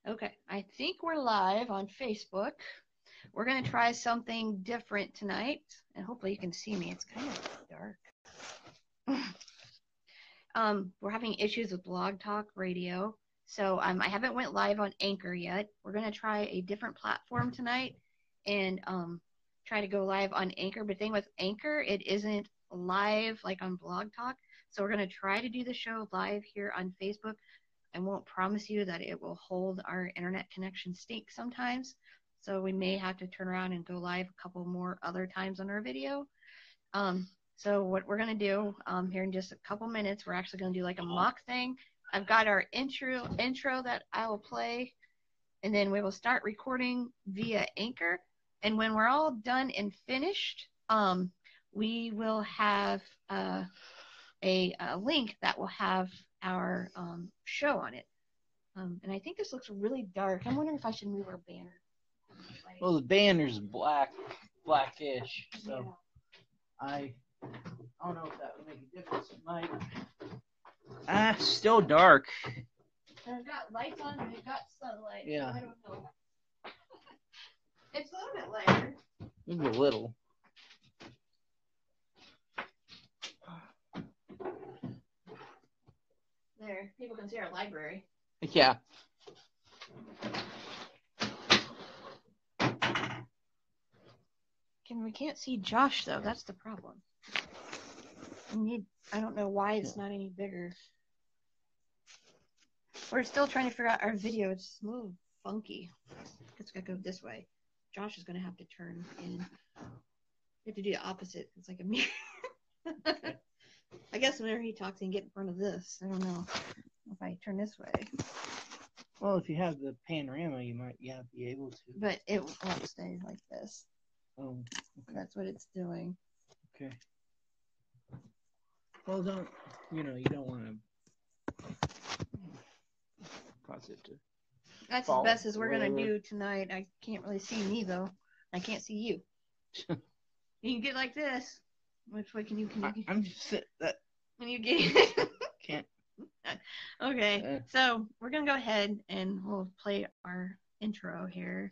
Okay, I think we're live on Facebook. We're going to try something different tonight, and hopefully you can see me. It's kind of dark. We're having issues with Blog Talk Radio, so I haven't went live on Anchor yet. We're going to try a different platform tonight and try to go live on Anchor. But the thing with Anchor, it isn't live like on Blog Talk, so we're going to try to do the show live here on Facebook. I won't promise you that it will hold. Our internet connection stinks sometimes, so we may have to turn around and go live a couple more other times on our video. So what we're going to do here in just a couple minutes, we're actually going to do like a mock thing. I've got our intro that I will play, and then we will start recording via Anchor. And when we're all done and finished, we will have a link that will have our show on it. And I think this looks really dark. I'm wondering if I should move our banner. Well, the banner's blackish, so yeah. I don't know if that would make a difference. It might. Still dark. And I've got lights on and we've got sunlight. Yeah. So I don't know. It's a little bit lighter. Maybe a little. There, people can see our library. Yeah. We can't see Josh though. That's the problem. I don't know why it's not any bigger. We're still trying to figure out our video. It's a little funky. It's gonna go this way. Josh is gonna have to turn in. You have to do the opposite. It's like a mirror. I guess whenever he talks, he can get in front of this. I don't know if I turn this way. Well, if you have the panorama, you might be able to. But it won't stay like this. Oh, okay. That's what it's doing. Okay. Well, you don't want to cause it to. That's as best as we're going to do tonight. I can't really see me, though. I can't see you. You can get like this. Which way can you? I'm just sitting that. When you get. Can't. Okay, so we're going to go ahead and we'll play our intro here.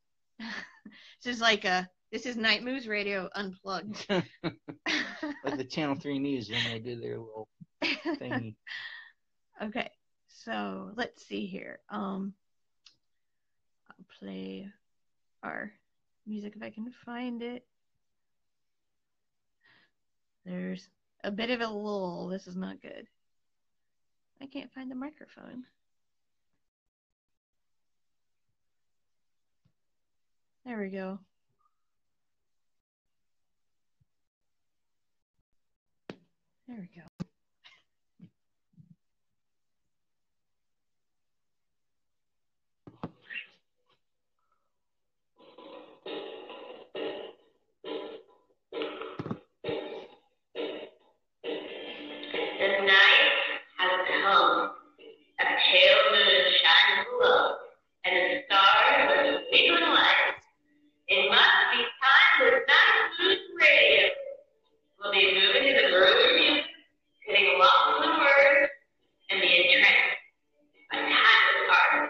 This is Night Moves Radio Unplugged. Like the Channel 3 News when they do their little thingy. Okay, so let's see here. I'll play our music if I can find it. There's a bit of a lull. This is not good. I can't find the microphone. There we go. There we go. The night has come. A pale moon shines below, and the stars are twinkling lights. It must be time for Night Moves Radio. We'll be moving to the groove of music, hitting lots of words, and be entranced by timeless art.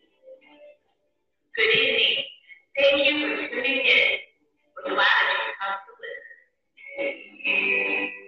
Good evening. Thank you for tuning in. We're glad that you come to listen.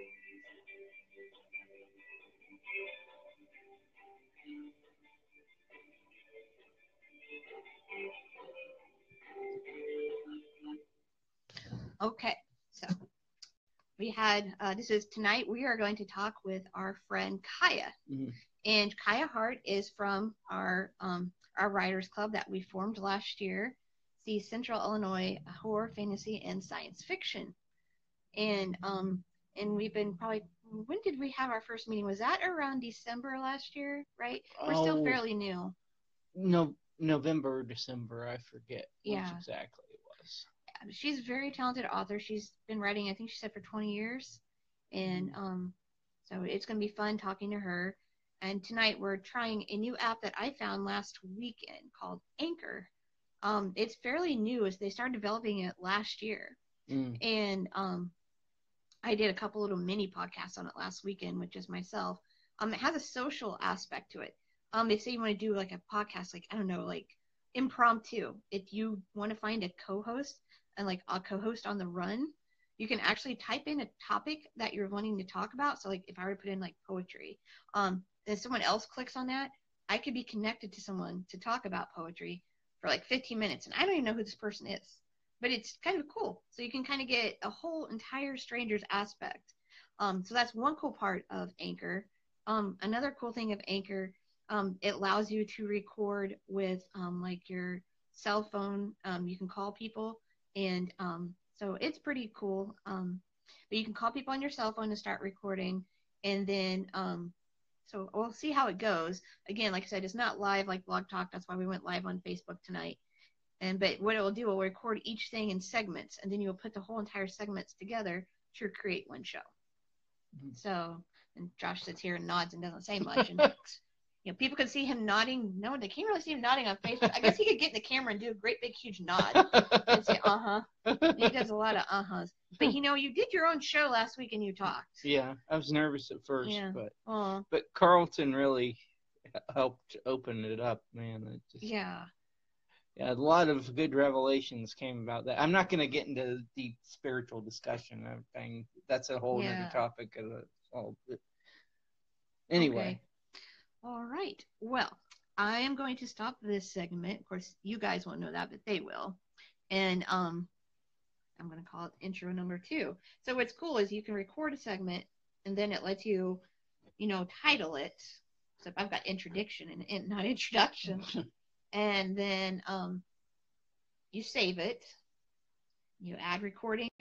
Okay, so we had, tonight we are going to talk with our friend Kaya. Mm-hmm. And Kaya Hart is from our writers club that we formed last year, the Central Illinois Horror, Fantasy, and Science Fiction. And we've been when did we have our first meeting? Was that around December last year, right? We're still fairly new. No, November, December, I forget which exactly it was. She's a very talented author. She's been writing, I think she said, for 20 years. And so it's going to be fun talking to her. And tonight we're trying a new app that I found last weekend called Anchor. It's fairly new, as they started developing it last year. And I did a couple little mini podcasts on it last weekend with just myself. It has a social aspect to it. If say you want to do like a podcast, like I don't know, like impromptu. If you want to find a co-host and like a co-host on the run, you can actually type in a topic that you're wanting to talk about. So like if I were to put in like poetry, then someone else clicks on that, I could be connected to someone to talk about poetry for like 15 minutes, and I don't even know who this person is, but it's kind of cool. So you can kind of get a whole entire stranger's aspect. So that's one cool part of Anchor. Another cool thing of Anchor, it allows you to record with like your cell phone. You can call people, and so it's pretty cool. But you can call people on your cell phone to start recording, and then so we'll see how it goes. Again, like I said, it's not live like Blog Talk. That's why we went live on Facebook tonight. But what it will do, it will record each thing in segments, and then you'll put the whole entire segments together to create one show. Mm-hmm. So, and Josh sits here and nods and doesn't say much. And people can see him nodding. No, they can't really see him nodding on Facebook. I guess he could get in the camera and do a great big huge nod and say He does a lot of But you did your own show last week and you talked. Yeah, I was nervous at first, but Carlton really helped open it up, man. Yeah, a lot of good revelations came about that. I'm not going to get into deep spiritual discussion of things. That's a whole other topic. Anyway. Okay. All right. Well, I am going to stop this segment. Of course, you guys won't know that, but they will. And I'm going to call it intro number 2. So what's cool is you can record a segment, and then it lets you, title it. So I've got introduction and not introduction. And then you save it. You add recording.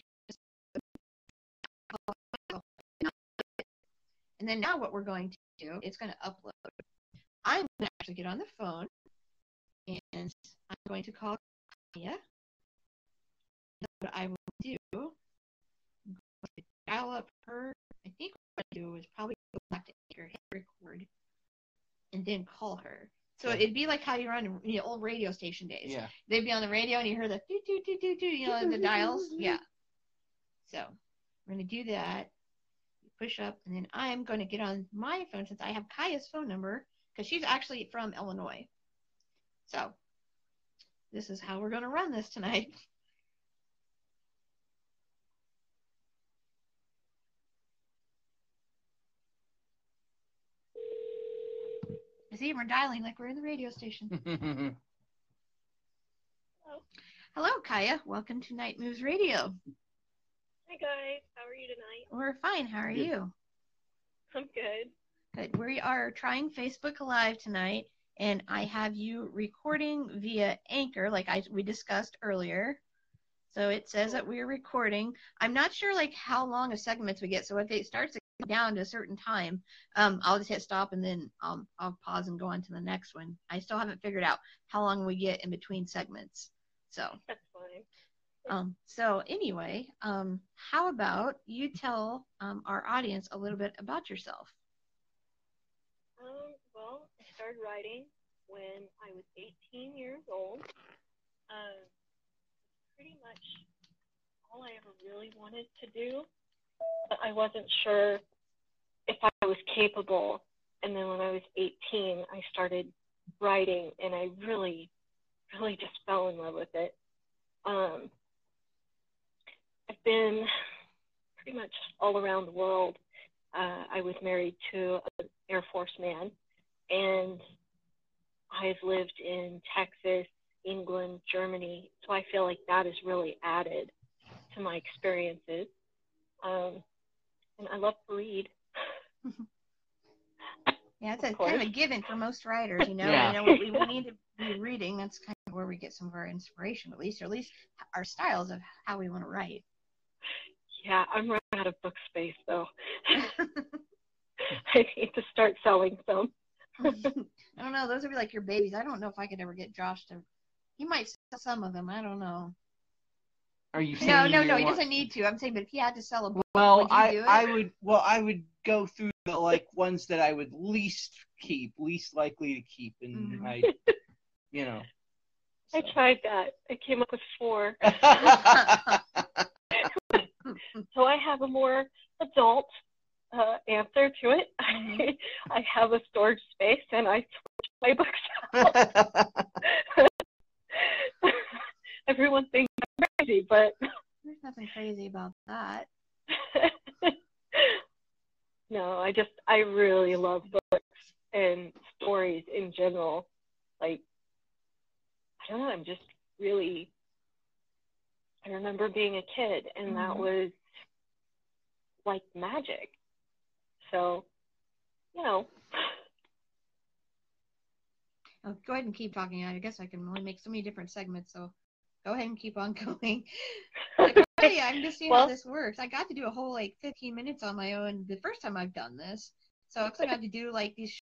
And then now what we're going to do, it's going to upload. I'm going to actually get on the phone, and I'm going to call Kaya. What I will do, I'm going to dial up her. I think what I do is probably go back to Anchor, hit record, and then call her. So it'd be like how you run old radio station days. Yeah. They'd be on the radio and you hear the doo doo doo doo doo, the dials. Yeah. So we're going to do that. Push up, and then I'm going to get on my phone since I have Kaya's phone number because she's actually from Illinois. So this is how we're going to run this tonight. See, we're dialing like we're in the radio station. Hello. Hello, Kaya. Welcome to Night Moves Radio. Hi, guys. How are you tonight? We're fine. How are you? I'm good. Good. We are trying Facebook Live tonight, and I have you recording via Anchor, like we discussed earlier. So it says that we're recording. I'm not sure how long of segments we get. So if it starts to go down to a certain time, I'll just hit stop and then I'll pause and go on to the next one. I still haven't figured out how long we get in between segments. So that's fine. So anyway, how about you tell our audience a little bit about yourself? Well, I started writing when I was 18 years old. Pretty much all I ever really wanted to do, but I wasn't sure if I was capable. And then when I was 18, I started writing, and I really, really just fell in love with it. I've been pretty much all around the world. I was married to an Air Force man, and I've lived in Texas, England, Germany, so I feel like that has really added to my experiences. And I love to read. Yeah, it's kind of a given for most writers, Yeah. We need to be reading. That's kind of where we get some of our inspiration, at least our styles of how we want to write. Yeah, I'm running out of book space, though. I need to start selling some. I don't know. Those would be like your babies. I don't know if I could ever get Josh to. He might sell some of them. I don't know. Are you saying No, he doesn't need to. I'm saying, but if he had to sell a book, well, would you do it? I would go through the ones that I would least likely to keep, and I tried that. I came up with 4. So I have a more adult answer to it. Mm-hmm. I have a storage space, and I switch my books out. Everyone thinks I'm crazy, but there's nothing crazy about that. No, I really love books and stories in general. Like, I don't know, I'm just really, I remember being a kid, and that was like magic. So, you know. Oh, go ahead and keep talking. I guess I can only make so many different segments, so go ahead and keep on going. I'm just seeing how this works. I got to do a whole 15 minutes on my own the first time I've done this. So I got to do these.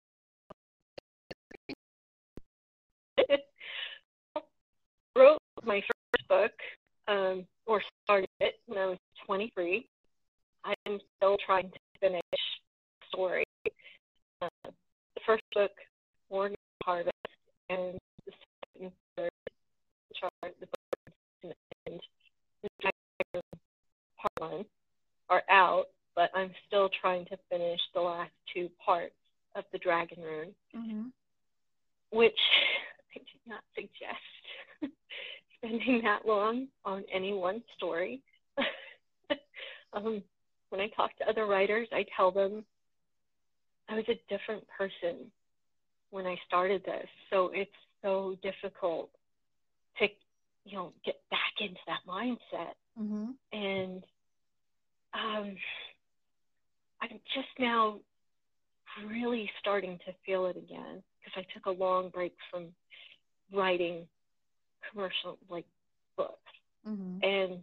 Wrote my first book, or started it when I was 23. I'm still trying to finish the story. The first book, Morning Harvest, and the second and third, which are the book and part one, are out, but I'm still trying to finish the last two parts of the Dragon Rune, which I did not suggest spending that long on any one story. When I talk to other writers, I tell them I was a different person when I started this, so it's so difficult to, get back into that mindset. And I'm just now really starting to feel it again, because I took a long break from writing commercial books. And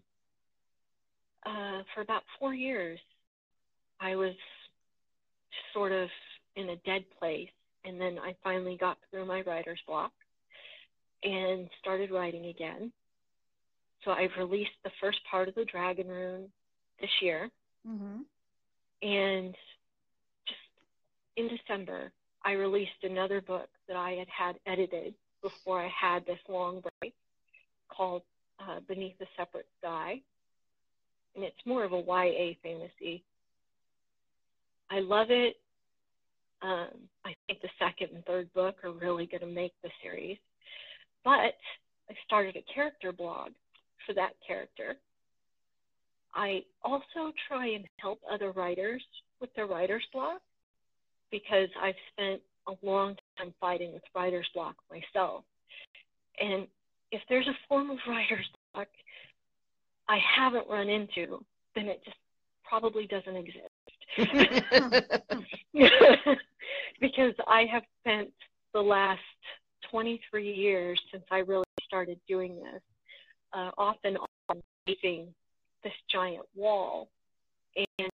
for about 4 years, I was sort of in a dead place. And then I finally got through my writer's block and started writing again. So I've released the first part of the Dragon Rune this year. And just in December, I released another book that I had edited before I had this long break, called Beneath a Separate Sky. And it's more of a YA fantasy. I love it. I think the second and third book are really going to make the series. But I started a character blog for that character. I also try and help other writers with their writer's block, because I've spent a long time fighting with writer's block myself. And if there's a form of writer's block I haven't run into, then it just probably doesn't exist. Because I have spent the last 23 years since I really started doing this, off and on facing this giant wall. And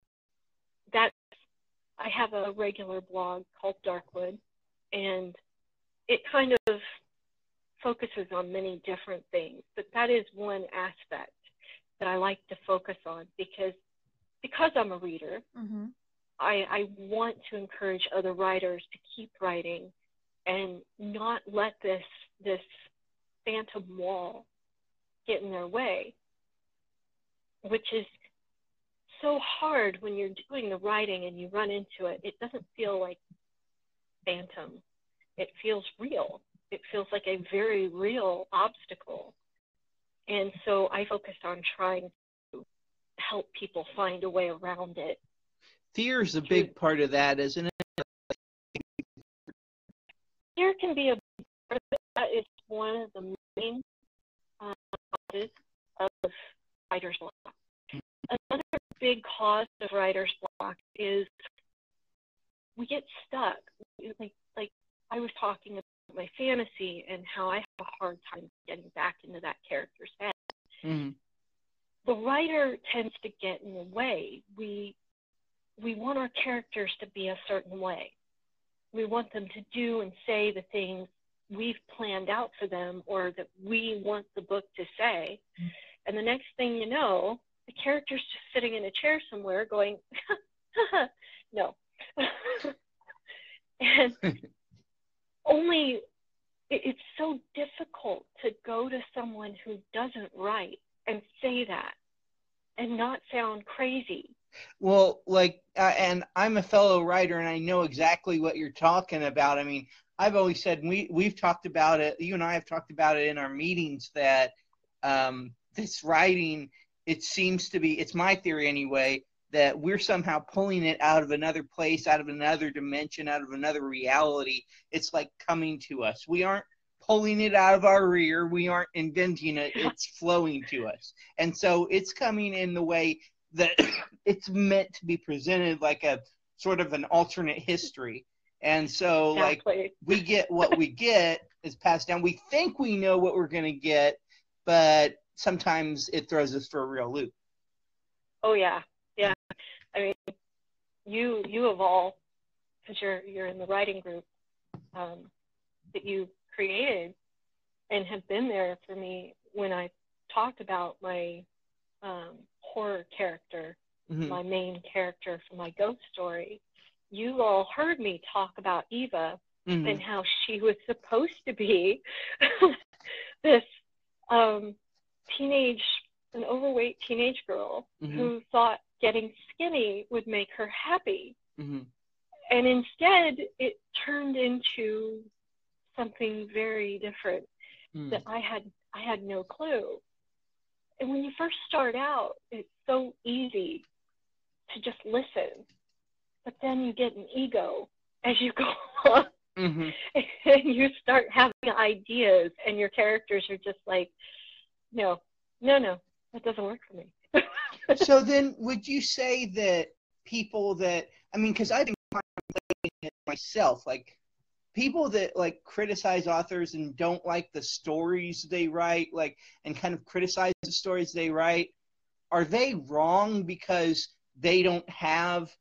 I have a regular blog called Darkwood, and it kind of focuses on many different things, but that is one aspect that I like to focus on, because I'm a reader. I want to encourage other writers to keep writing and not let this phantom wall get in their way, which is so hard when you're doing the writing and you run into it. It doesn't feel like phantom. It feels real. It feels like a very real obstacle. And so I focused on trying to help people find a way around it. Fear's a big part of that, isn't it? Fear can be a big part of it. That is one of the main causes of writer's block. Another big cause of writer's block is we get stuck. Like I was talking about my fantasy and how I have a hard time getting back into that character's head. The writer tends to get in the way. We want our characters to be a certain way. We want them to do and say the things we've planned out for them, or that we want the book to say. And the next thing you know, the character's just sitting in a chair somewhere going, no. And it's so difficult to go to someone who doesn't write and say that and not sound crazy Well, like, and I'm a fellow writer, and I know exactly what you're talking about. I mean, I've always said, we've talked about it. You and I have talked about it in our meetings that this writing, it seems to be, it's my theory anyway, that we're somehow pulling it out of another place, out of another dimension, out of another reality. It's like coming to us. We aren't pulling it out of our rear. We aren't inventing it. It's flowing to us. And so it's coming in the way that it's meant to be presented, like a sort of an alternate history. And so exactly. Like we get what we get is passed down. We think we know what we're going to get, but sometimes it throws us for a real loop. Oh yeah. Yeah. I mean, you of all, because you're in the writing group that you created and have been there for me when I talked about my horror character, my main character for my ghost story. You all heard me talk about Eva and how she was supposed to be this an overweight teenage girl who thought getting skinny would make her happy. And instead, it turned into something very different that I had no clue. And when you first start out, it's so easy to just listen, but then you get an ego as you go on, and you start having ideas, and your characters are just like, no, that doesn't work for me. So then, would you say that people that, I mean, because I've been contemplating it myself, like people that like criticize authors and don't like the stories they write, like, and kind of criticize the stories they write, are they wrong because they don't have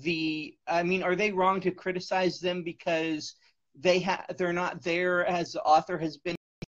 are they wrong to criticize them because they're not there as the author has been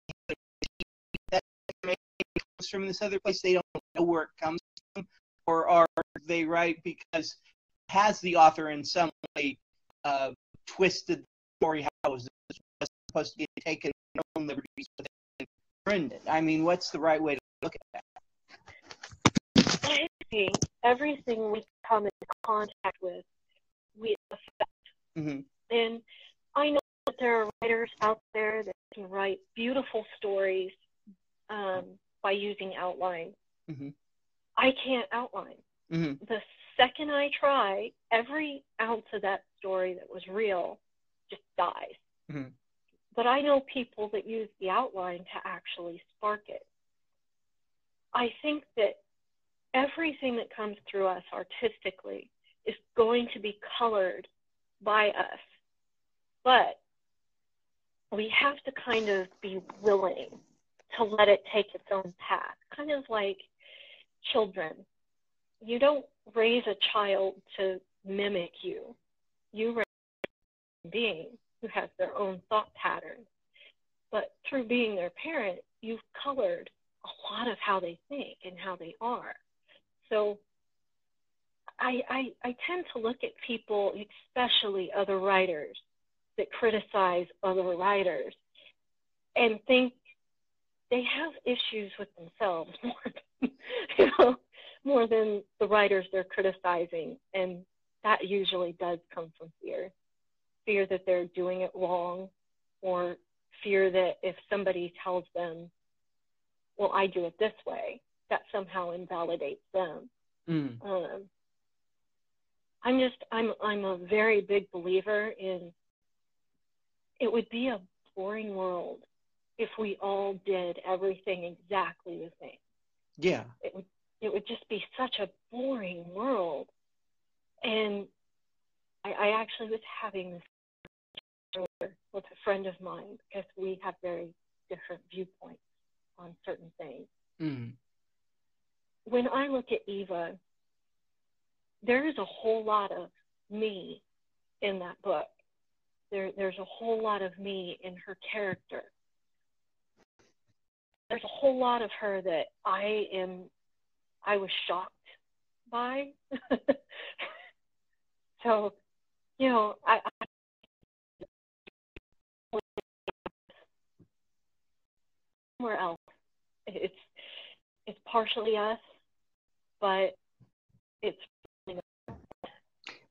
from this other place, they don't know where it comes from? Or are they right because has the author in some way twisted the story how it was supposed to be taken, own liberties within it? I mean, what's the right way to look at that? I think everything we come into contact with, we affect. And I know that there are writers out there that can write beautiful stories by using outline. I can't outline. The second I try, every ounce of that story that was real just dies. But I know people that use the outline to actually spark it. I think that everything that comes through us artistically is going to be colored by us. But we have to kind of be willing to let it take its own path, kind of like children. You don't raise a child to mimic you. You raise a being who has their own thought patterns. But through being their parent, you've colored a lot of how they think and how they are. So I tend to look at people, especially other writers, that criticize other writers and think they have issues with themselves more than the writers they're criticizing. And that usually does come from fear that they're doing it wrong, or fear that if somebody tells them, well, I do it this way, that somehow invalidates them. I'm a very big believer in, it would be a boring world if we all did everything exactly the same. Yeah. It would just be such a boring world. And I actually was having this with a friend of mine because we have very different viewpoints on certain things. When I look at Eva, there is a whole lot of me in that book. There's a whole lot of me in her character. There's a whole lot of her that I was shocked by. So, I somewhere else. It's partially us, but it's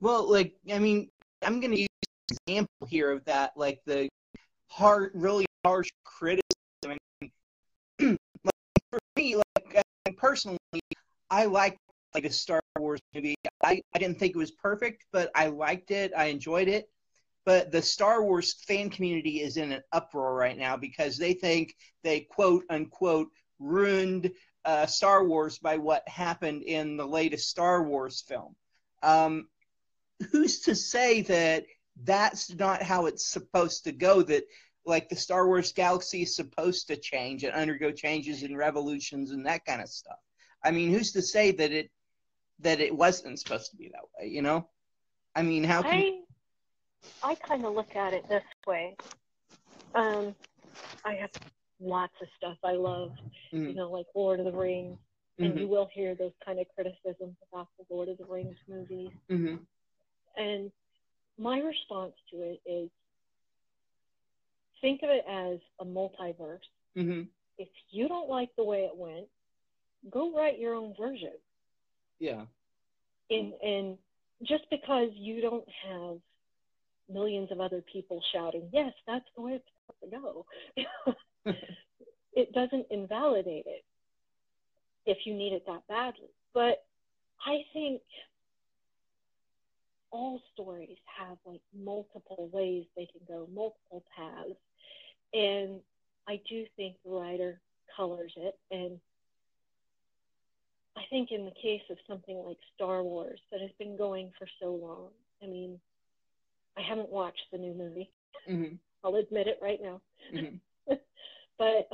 Well, like, I mean, I'm going to use an example here of that, like the really harsh criticism. I mean, like, for me, like, personally, I liked a Star Wars movie. I didn't think it was perfect, but I liked it. I enjoyed it. But the Star Wars fan community is in an uproar right now because they think they, quote unquote, ruined Star Wars by what happened in the latest Star Wars film. Who's to say that that's not how it's supposed to go, that like the Star Wars galaxy is supposed to change and undergo changes and revolutions and that kind of stuff? I mean, who's to say that it wasn't supposed to be that way, you know? I mean, how can I kind of look at it this way. I have lots of stuff I love, you know, like Lord of the Rings, and you will hear those kind of criticisms about the Lord of the Rings movies. And my response to it is, think of it as a multiverse. If you don't like the way it went, go write your own version. Yeah. And just because you don't have millions of other people shouting, yes, that's the way it's supposed to go, it doesn't invalidate it if you need it that badly. But I think all stories have like multiple ways they can go, multiple paths. And I do think the writer colors it. And I think in the case of something like Star Wars that has been going for so long, I mean, I haven't watched the new movie. I'll admit it right now. But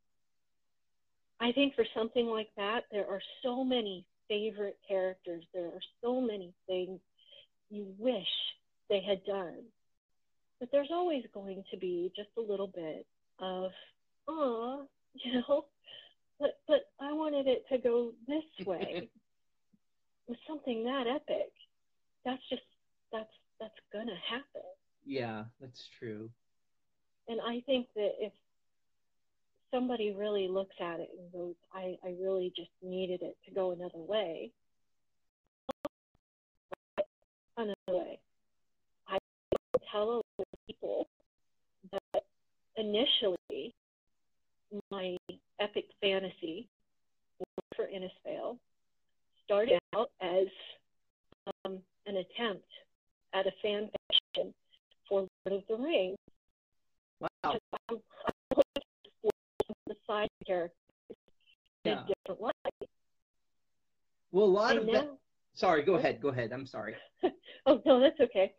I think for something like that, there are so many favorite characters. There are so many things you wish they had done. But there's always going to be just a little bit of, you know, but I wanted it to go this way. With something that epic, that's gonna happen. Yeah, that's true. And I think that if somebody really looks at it and goes, I really just needed it to go another way. I tell a lot of people that initially my epic fantasy for Innisfail started out as an attempt at a fan fiction for Lord of the Rings. Wow. The side characters in a different light. Well, a lot of that. Sorry, go ahead. I'm sorry. Oh, no, that's okay.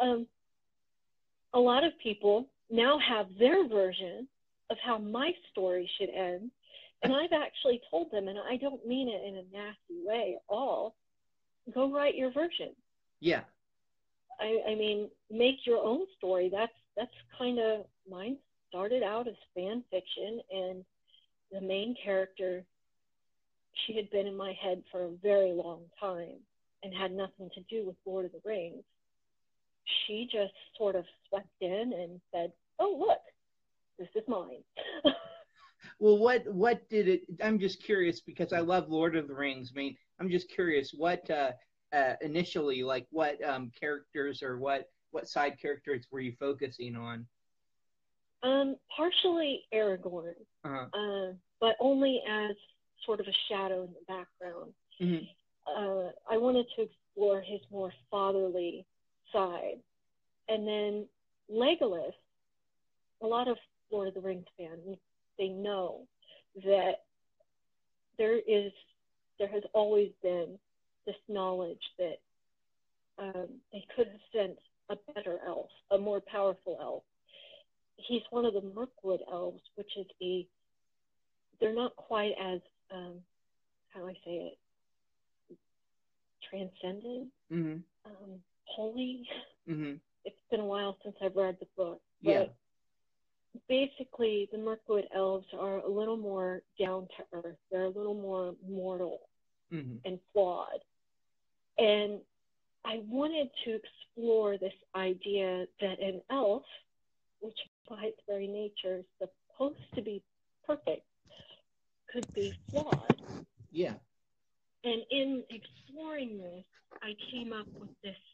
A lot of people now have their version of how my story should end. And I've actually told them, and I don't mean it in a nasty way at all, go write your version. Yeah. I mean, make your own story. That's kind of, mine started out as fan fiction, and the main character, she had been in my head for a very long time and had nothing to do with Lord of the Rings. She just sort of swept in and said, oh, look, this is mine. Well, what did it, I'm just curious because I love Lord of the Rings. I mean, I'm just curious what initially, like what characters or what side characters were you focusing on? Partially Aragorn, but only as sort of a shadow in the background. I wanted to explore his more fatherly side. And then Legolas, a lot of Lord of the Rings fans, they know that there has always been this knowledge that they could have sent a better elf, a more powerful elf. He's one of the Mirkwood elves, which is they're not quite as, how do I say it, transcendent, holy. It's been a while since I've read the book. But basically, the Mirkwood elves are a little more down to earth. They're a little more mortal and flawed. And I wanted to explore this idea that an elf, which by its very nature is supposed to be perfect, could be flawed. Yeah. And in exploring this, I came up with this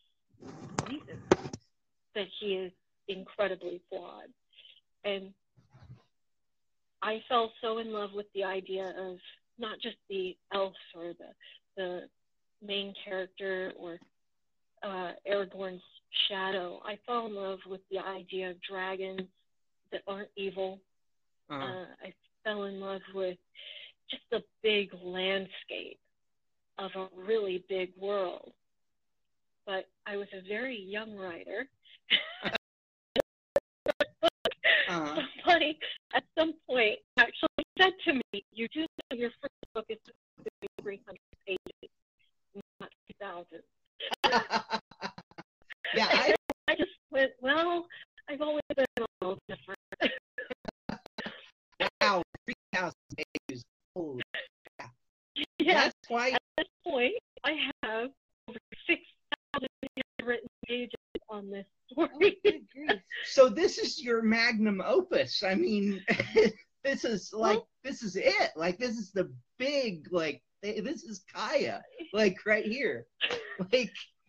reason that he is incredibly flawed. And I fell so in love with the idea of not just the elf or the main character or Aragorn's shadow. I fell in love with the idea of dragons that aren't evil. I fell in love with just the big landscape of a really big world. But I was a very young writer. Somebody at some point actually said to me, "You do know your first book is 300 pages, not 2,000." Yeah, I just went, well, I've always been a little different. Wow, 3,000 pages. Holy crap. Yeah, that's why. At this point, I have over 6,000 written pages on this story. Oh, so this is your magnum opus. I mean, this is like, this is it. Like, this is the big, like, this is Kaya, like, right here. Like,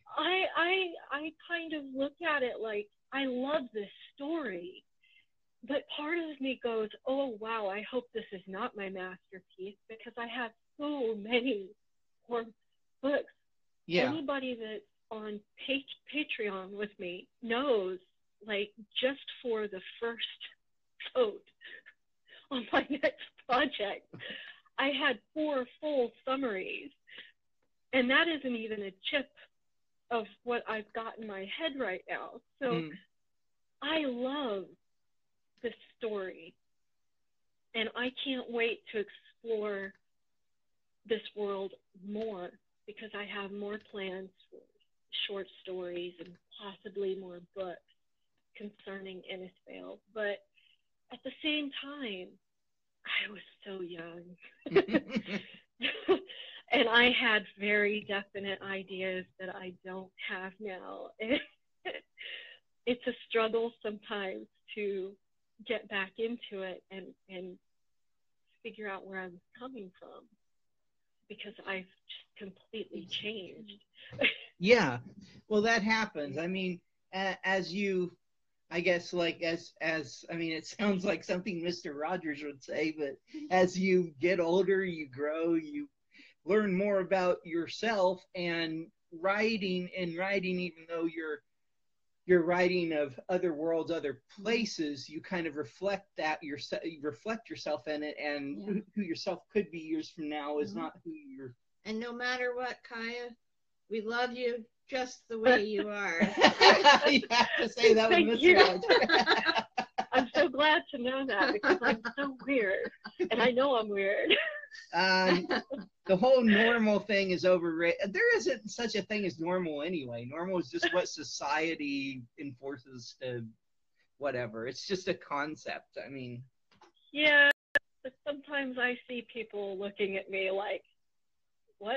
I kind of look at it like, I love this story, but part of me goes, oh wow, I hope this is not my masterpiece, because I have so many more books. Yeah. Anybody that's on Patreon with me knows, like, just for the first vote on my next project, I had 4 full summaries, and that isn't even a chip of what I've got in my head right now. So I love this story, and I can't wait to explore this world more, because I have more plans for short stories and possibly more books concerning Innisfail. But at the same time, I was so young. And I had very definite ideas that I don't have now. It's a struggle sometimes to get back into it and figure out where I'm coming from, because I've just completely changed. Yeah, well, that happens. I mean, as you, I guess, like, as I mean, it sounds like something Mr. Rogers would say, but as you get older, you grow, you learn more about yourself, and writing, even though you're writing of other worlds, other places, you kind of reflect that yourself, you reflect yourself in it, and who yourself could be years from now is not who you're. And no matter what, Kaya, we love you just the way you are. You have to say that with Mr. Rogers. I'm so glad to know that, because I'm so weird, and I know I'm weird. The whole normal thing is overrated. There isn't such a thing as normal anyway. Normal is just what society enforces to whatever. It's just a concept. I mean. Yeah, but sometimes I see people looking at me like, what?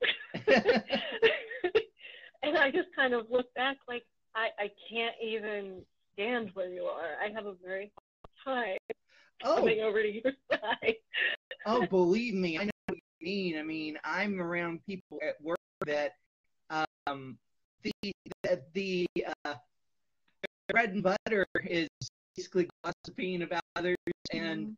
And I just kind of look back like, I can't even stand where you are. I have a very hard time coming over to your side. Oh, believe me, I know what you mean. I mean, I'm around people at work that the bread and butter is basically gossiping about others and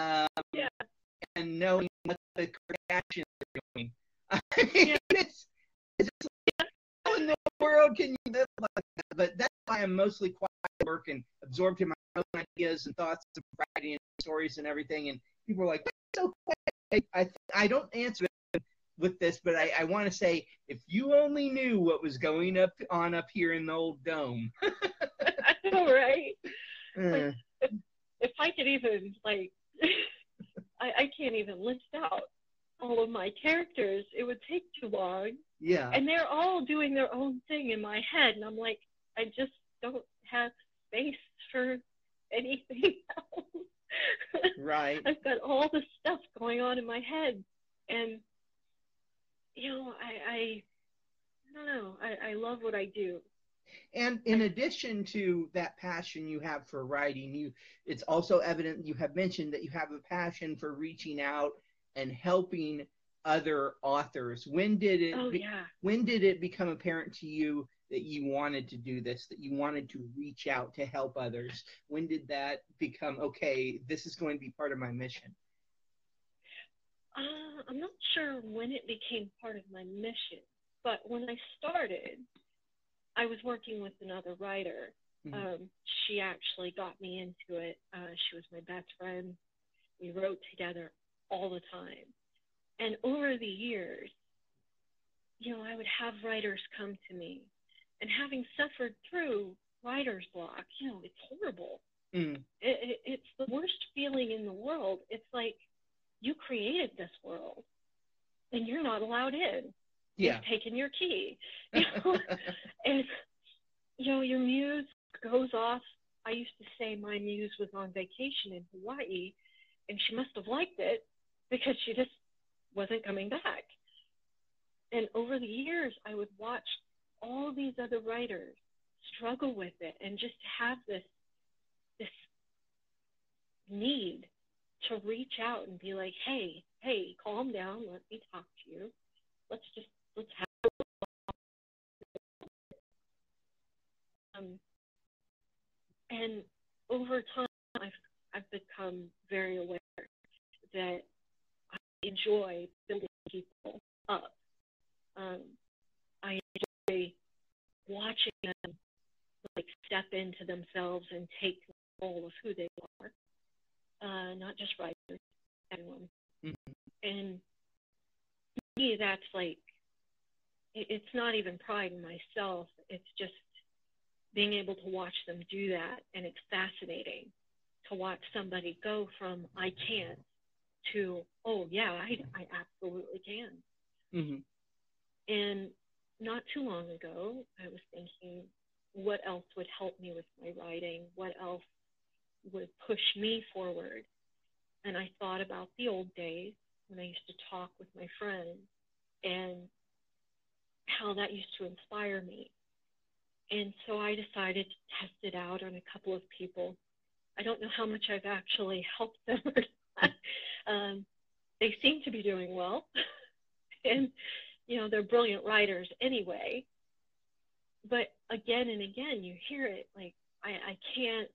and knowing what the Kardashians are doing. I mean, it's just like, how in the world can you live like that? But that's why I'm mostly quiet at work and absorbed in my own ideas and thoughts of writing and stories and everything. And people are like, that's so quiet. I don't answer it with this, but I want to say, if you only knew what was going on up here in the old dome. I know, right? Like, if I could even, like, I can't even list out all of my characters. It would take too long. Yeah. And they're all doing their own thing in my head, and I'm like, I just don't have space for anything else. Right. I've got all this stuff going on in my head, and you know, I don't know. I love what I do. And in addition to that passion you have for writing, it's also evident you have mentioned that you have a passion for reaching out and helping other authors. When did it become apparent to you that you wanted to do this, that you wanted to reach out to help others? When did that become, okay, this is going to be part of my mission? I'm not sure when it became part of my mission, but when I started, I was working with another writer. Mm-hmm. She actually got me into it. She was my best friend. We wrote together all the time. And over the years, I would have writers come to me. And having suffered through writer's block, it's horrible. Mm. It's the worst feeling in the world. It's like you created this world, and you're not allowed in. Yeah. You've taken your key. And, your muse goes off. I used to say my muse was on vacation in Hawaii, and she must have liked it because she just wasn't coming back. And over the years, I would watch all these other writers struggle with it and just have this need to reach out and be like, hey, calm down, let me talk to you. Let's have and over time I've become very aware that I enjoy building people up. I enjoy watching them step into themselves and take control of who they are. Not just writers, everyone. Mm-hmm. And to me, that's it's not even pride in myself. It's just being able to watch them do that. And it's fascinating to watch somebody go from I can't to, oh, yeah, I absolutely can. Mm-hmm. And not too long ago, I was thinking, what else would help me with my writing? What else would push me forward? And I thought about the old days when I used to talk with my friends and how that used to inspire me. And so I decided to test it out on a couple of people. I don't know how much I've actually helped them or not. They seem to be doing well. And, they're brilliant writers anyway. But again and again, you hear it like, I can't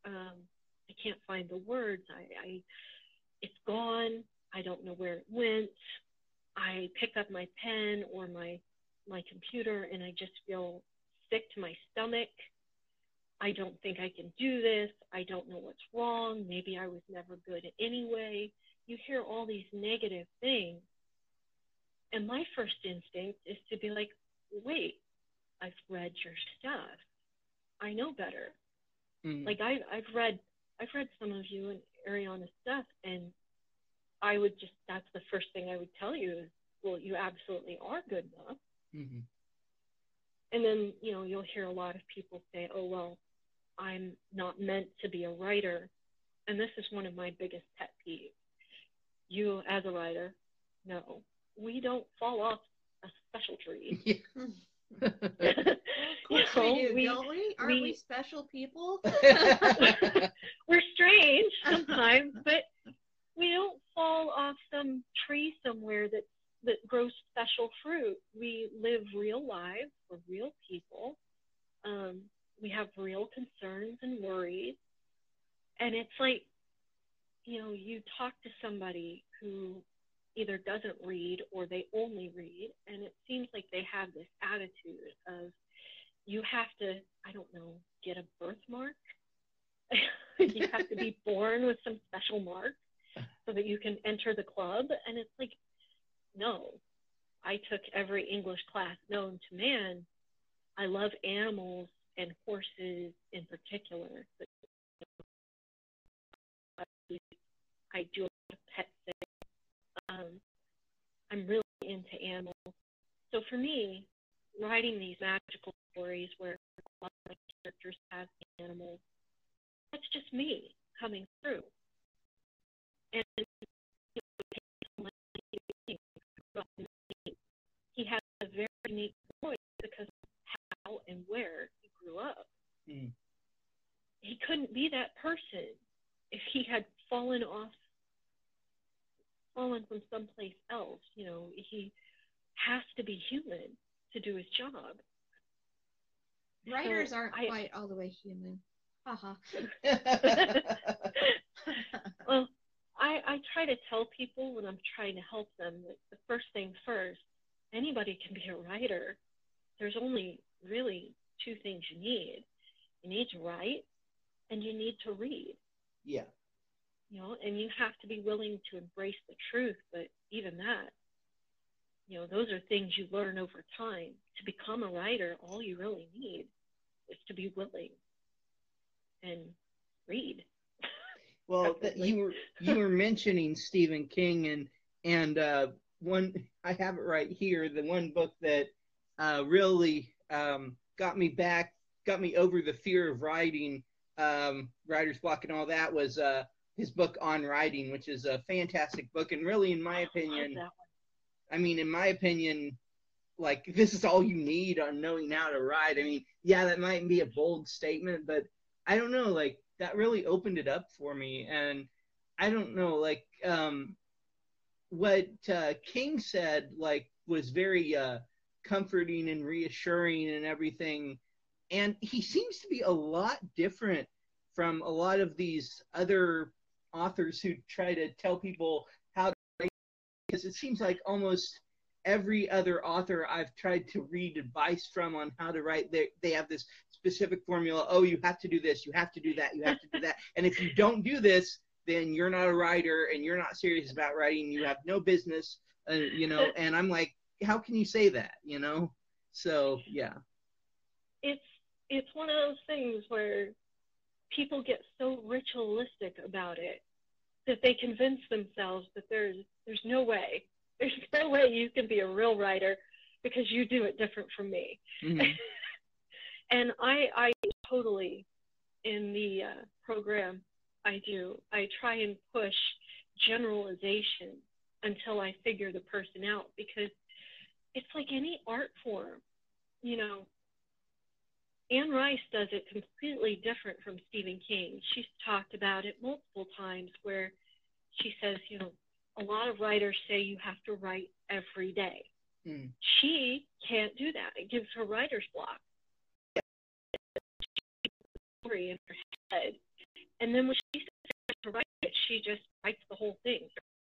find the words. It's gone. I don't know where it went. I pick up my pen or my computer and I just feel sick to my stomach. I don't think I can do this. I don't know what's wrong. Maybe I was never good anyway. You hear all these negative things. And my first instinct is to be like, wait, I've read your stuff. I know better. Mm-hmm. Like I've read some of you and Ariana's stuff, and I would that's the first thing I would tell you is, well, you absolutely are good enough. Mm-hmm. And then, you'll hear a lot of people say, oh, well, I'm not meant to be a writer. And this is one of my biggest pet peeves. You, as a writer, no, we don't fall off a special tree. Yeah. Of course we do, don't we? Aren't we special people? We're strange sometimes, but we don't fall off some tree somewhere that grows special fruit. We live real lives. We're real people. We have real concerns and worries. And it's like, you talk to somebody who either doesn't read or they only read, and it seems like they have this attitude of, you have to, I don't know, get a birthmark. You have to be born with some special mark so that you can enter the club. And it's like, no, I took every English class known to man. I love animals and horses in particular. But I do a lot of pet things. I'm really into animals. So for me, writing these magical stories where a lot of my characters have animals, that's just me coming through. And he has a very unique voice because of how and where he grew up. Mm. He couldn't be that person if he had fallen from someplace else. He has to be human to do his job. Writers aren't quite all the way human. Haha. Well, I try to tell people when I'm trying to help them that the first thing first, anybody can be a writer. There's only really two things you need. You need to write and you need to read. Yeah. You know, and you have to be willing to embrace the truth, but even that, you know, those are things you learn over time. To become a writer, all you really need is to be willing and read. Well, you were mentioning Stephen King, and one, I have it right here, the one book that really got me over the fear of writing, writer's block and all that, was his book On Writing, which is a fantastic book, and really, in my opinion, like, this is all you need on knowing how to write. I mean, yeah, that might be a bold statement, but I don't know, like, that really opened it up for me. And I don't know, like, what King said, like, was very comforting and reassuring and everything. And he seems to be a lot different from a lot of these other authors who try to tell people how to write, because it seems like almost every other author I've tried to read advice from on how to write, they have this specific formula. Oh, you have to do this, you have to do that, you have to do that. And if you don't do this, then you're not a writer and you're not serious about writing. You have no business, you know. And I'm like, how can you say that, you know? So, yeah. It's one of those things where people get so ritualistic about it that they convince themselves that there's no way. There's no way you can be a real writer because you do it different from me. Mm-hmm. And I totally, in the program I try and push generalization until I figure the person out, because it's like any art form. You know, Anne Rice does it completely different from Stephen King. She's talked about it multiple times where she says, you know, a lot of writers say you have to write every day. Mm. She can't do that. It gives her writer's block. Story in her head. And then when she starts to write it, she just writes the whole thing.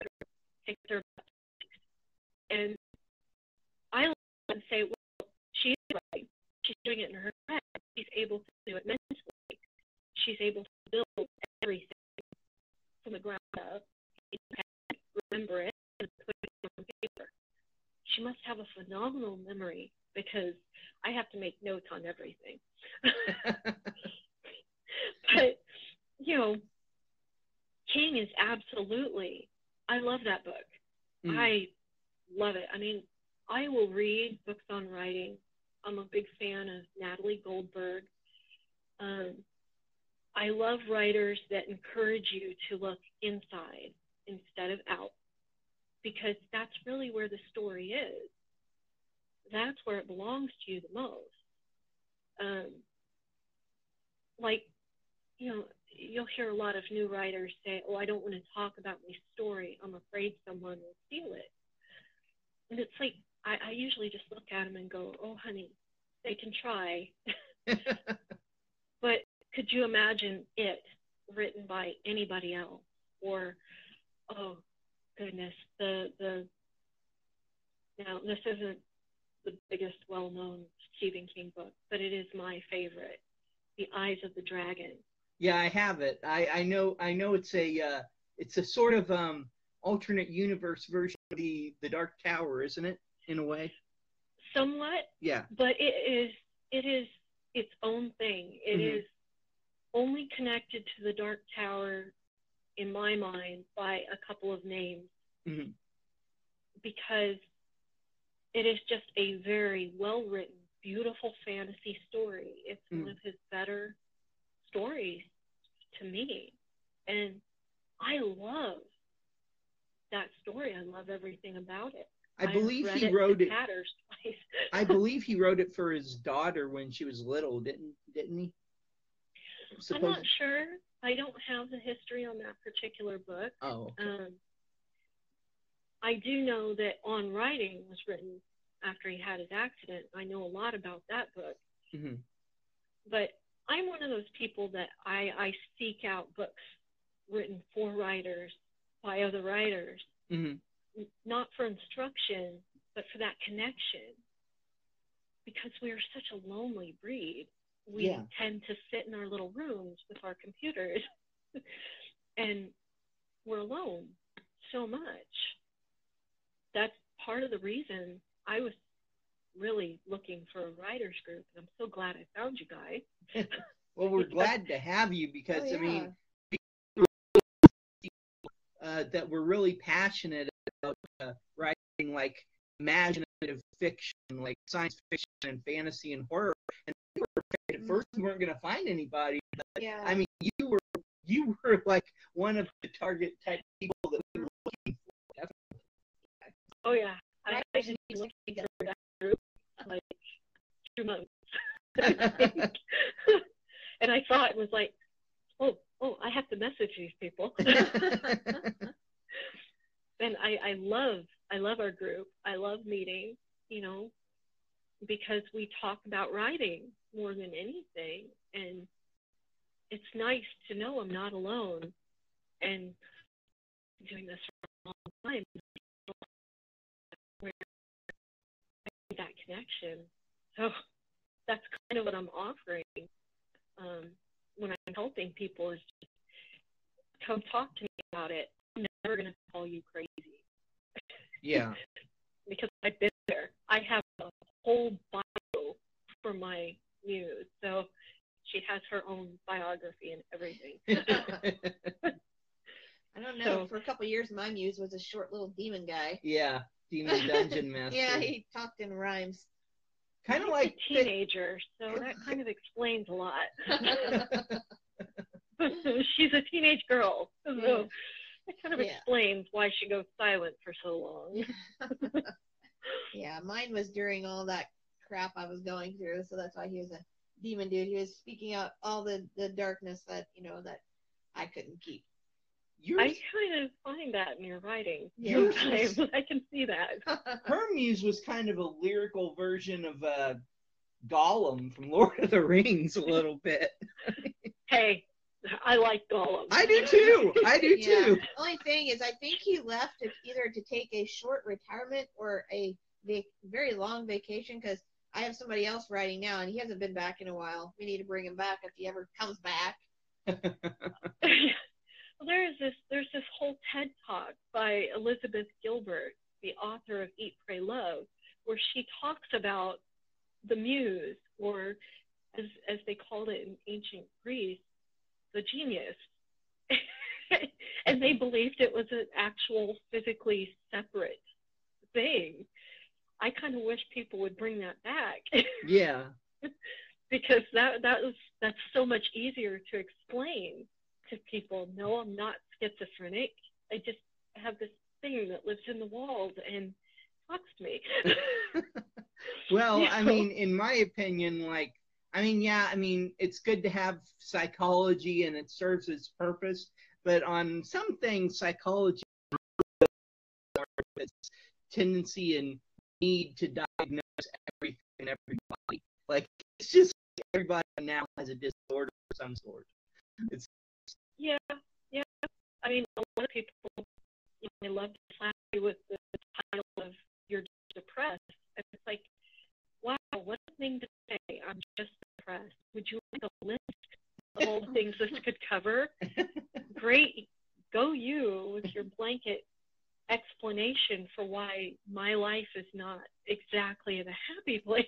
And I and say, well, she's right. She's doing it in her head. She's able to do it mentally. She's able to build everything from the ground up. Remember it and put it on paper. She must have a phenomenal memory, because I have to make notes on everything. But, you know, King is absolutely, I love that book. Mm. I love it. I mean, I will read books on writing. I'm a big fan of Natalie Goldberg. I love writers that encourage you to look inside instead of out, because that's really where the story is. That's where it belongs to you the most. Like, you know, you'll hear a lot of new writers say, oh, I don't want to talk about my story. I'm afraid someone will steal it. And it's like, I usually just look at them and go, oh, honey, they can try. But could you imagine it written by anybody else? Or, oh, goodness, now this isn't the biggest well-known Stephen King book, but it is my favorite, The Eyes of the Dragon. Yeah, I have it. I know it's a sort of alternate universe version of the Dark Tower, isn't it, in a way? Somewhat. Yeah. But it is its own thing. It mm-hmm. is only connected to the Dark Tower, in my mind, by a couple of names. Mm-hmm. Because it is just a very well-written, beautiful fantasy story. It's one of his better stories to me. And I love that story. I love everything about it. I believe he wrote it. I believe he wrote it for his daughter when she was little, didn't he? I'm not sure. I don't have the history on that particular book. Oh. Okay. I do know that On Writing was written after he had his accident. I know a lot about that book. Mm-hmm. But I'm one of those people that I seek out books written for writers, by other writers, not for instruction, but for that connection. Because we are such a lonely breed. We tend to sit in our little rooms with our computers and we're alone so much. That's part of the reason I was really looking for a writers group. And I'm so glad I found you guys. Well, we're glad to have you because, I mean, that we're really passionate about writing like imaginative fiction, like science fiction and fantasy and horror. And we were afraid at first we weren't going to find anybody. But, I mean, you were like one of the target type people that we were looking for. Definitely. Oh yeah, I just looked for that group like 2 months, and I thought it was like, oh, I have to message these people. And I love our group. I love meeting, you know, because we talk about writing more than anything. And it's nice to know I'm not alone. And doing this for a long time, where that connection. So that's kind of what I'm offering when I'm helping people, is just come talk to me about it. I'm never going to call you crazy. Yeah. Because I've been there. I have a whole bio for my muse. So she has her own biography and everything. I don't know. So, for a couple of years, my muse was a short little demon guy. Yeah, demon dungeon master. Yeah, he talked in rhymes. Kind of like a teenager, so that kind of explains a lot. She's a teenage girl, so that kind of explains why she goes silent for so long. Yeah, mine was during all that crap I was going through, so that's why he was a demon dude. He was speaking out all the darkness that, you know, that I couldn't keep. I kind of find that in your writing. Sometimes I can see that. Her muse was kind of a lyrical version of Gollum from Lord of the Rings a little bit. Hey, I like Gollum. I do too. Too. The only thing is, I think he left either to take a short retirement or a very long vacation, because I have somebody else writing now, and he hasn't been back in a while. We need to bring him back if he ever comes back. Well, there's this whole TED Talk by Elizabeth Gilbert, the author of Eat, Pray, Love, where she talks about the muse, or as they called it in ancient Greece, the genius. And they believed it was an actual physically separate thing. I kind of wish people would bring that back. Yeah. Because that's so much easier to explain to people. No, I'm not schizophrenic. I just have this thing that lives in the walls and talks to me. Well, I mean, in my opinion, it's good to have psychology and it serves its purpose, but on some things, psychology has its tendency and need to diagnose everything and everybody. Like, it's just everybody now has a disorder of some sort. Yeah. I mean, a lot of people, they love to slap you with the title of "you're depressed." And it's like, wow, what a thing to say. I'm just depressed. Would you like a list of all the things this could cover? Great. Go you with your blanket explanation for why my life is not exactly in a happy place.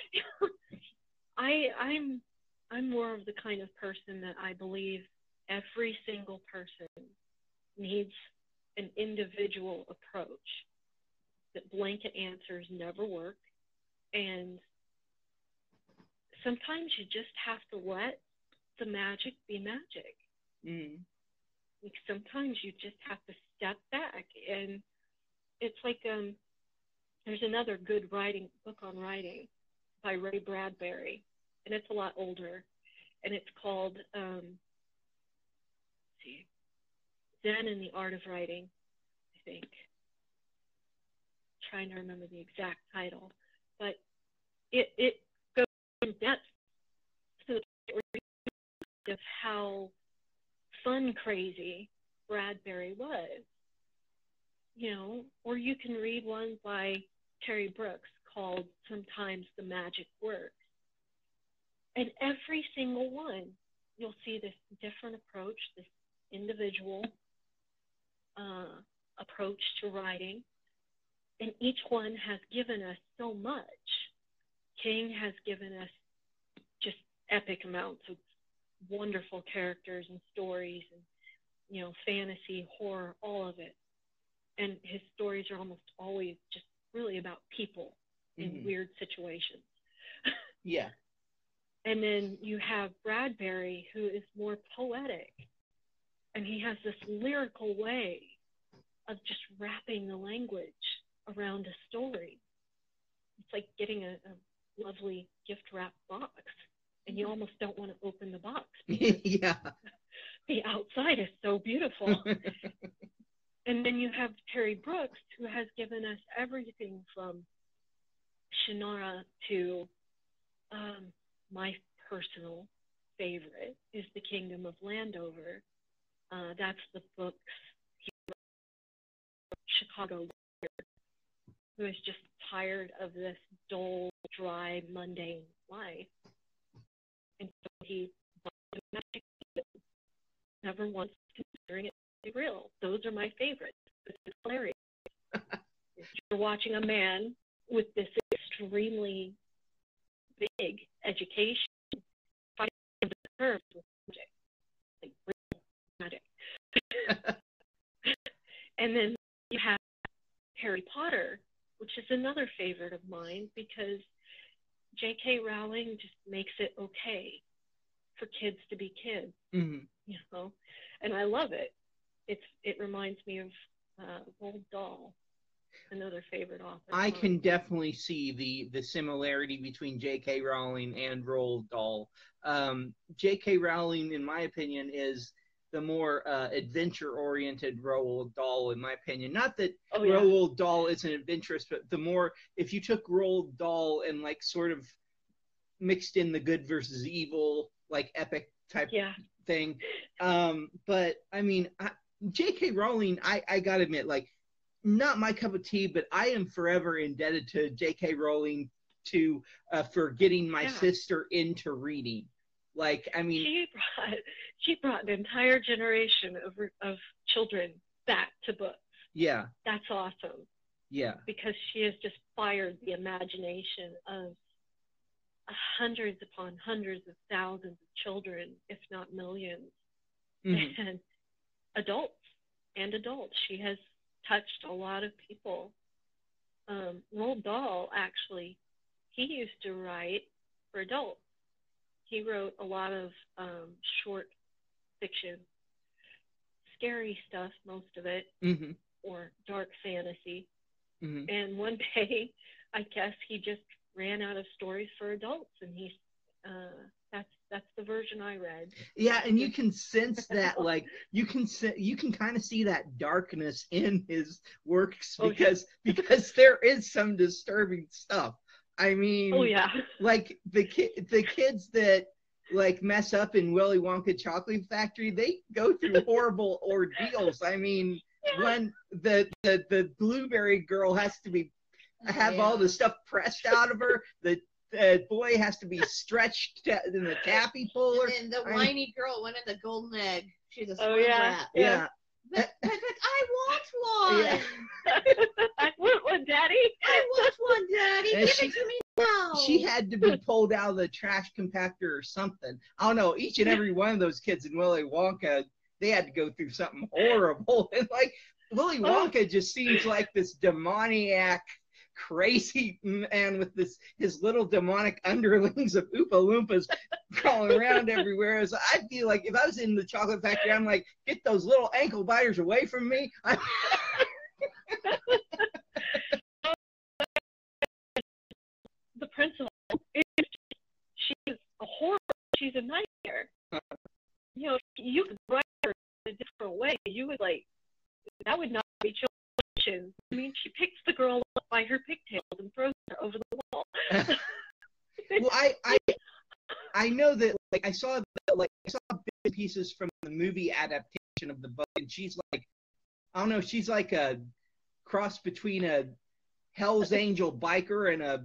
I'm more of the kind of person that I believe every single person needs an individual approach, that blanket answers never work. And sometimes you just have to let the magic be magic. Like, sometimes you just have to step back. And it's like, there's another good book on writing by Ray Bradbury, and it's a lot older, and it's called Zen and the Art of Writing, I think. I'm trying to remember the exact title, but it goes in depth to the of how fun crazy Bradbury was. You know, or you can read one by Terry Brooks called Sometimes the Magic Works. And every single one, you'll see this different approach, this individual approach to writing. And each one has given us so much. King has given us just epic amounts of wonderful characters and stories and, you know, fantasy, horror, all of it. And his stories are almost always just really about people in weird situations. Yeah. And then you have Bradbury, who is more poetic. And he has this lyrical way of just wrapping the language around a story. It's like getting a lovely gift wrap box. And you almost don't want to open the box because yeah. the outside is so beautiful. And then you have Terry Brooks, who has given us everything from Shannara to my personal favorite is The Kingdom of Landover. That's the book's Chicago lawyer who is just tired of this dull, dry, mundane life. And so he never once considering it to be real. Those are my favorites. It's hilarious. You're watching a man with this extremely big education fighting the curves with magic, like real magic. And then you have Harry Potter, which is another favorite of mine because J.K. Rowling just makes it okay for kids to be kids, you know, and I love it. It reminds me of Roald Dahl, another favorite author. I can definitely see the similarity between J.K. Rowling and Roald Dahl. J.K. Rowling, in my opinion, is the more adventure-oriented Roald Dahl, in my opinion. Not that Roald Dahl isn't adventurous, but the more, if you took Roald Dahl and like sort of mixed in the good versus evil, like epic type thing. But I mean, J.K. Rowling, I gotta admit, like, not my cup of tea, but I am forever indebted to J.K. Rowling for getting my sister into reading. Like, I mean, she brought an entire generation of children back to books. Yeah. That's awesome. Yeah. Because she has just fired the imagination of hundreds upon hundreds of thousands of children, if not millions, and adults. She has touched a lot of people. Roald Dahl, actually, he used to write for adults. He wrote a lot of short fiction, scary stuff, most of it, or dark fantasy. And one day, I guess he just ran out of stories for adults, and he's that's the version I read. Yeah, and you can sense that, like, you can kind of see that darkness in his works because there is some disturbing stuff. I mean, like the kids that like mess up in Willy Wonka Chocolate Factory, they go through horrible ordeals. I mean, when the blueberry girl has to have all the stuff pressed out of her, the boy has to be stretched in the taffy puller. And then the whiny girl went in the golden egg. She's a spoiled rat. Yeah. But I want one. I want one, Daddy. I want one, Daddy. Give it to me now. She had to be pulled out of the trash compactor or something. I don't know. Each and every one of those kids in Willy Wonka, they had to go through something horrible. And like Willy Wonka just seems like this demoniac, crazy man with his little demonic underlings of Oompa Loompas crawling around everywhere. So I feel like if I was in the chocolate factory, I'm like, get those little ankle biters away from me. The principal, she's a horror. She's a nightmare. You know, you could write her in a different way. You would that would not be children. I mean, she picks the girl up by her pigtails and throws her over the wall. Well, I know that, like, I saw that, like I saw bits and pieces from the movie adaptation of the book, and she's like, I don't know, she's like a cross between a Hell's Angel biker and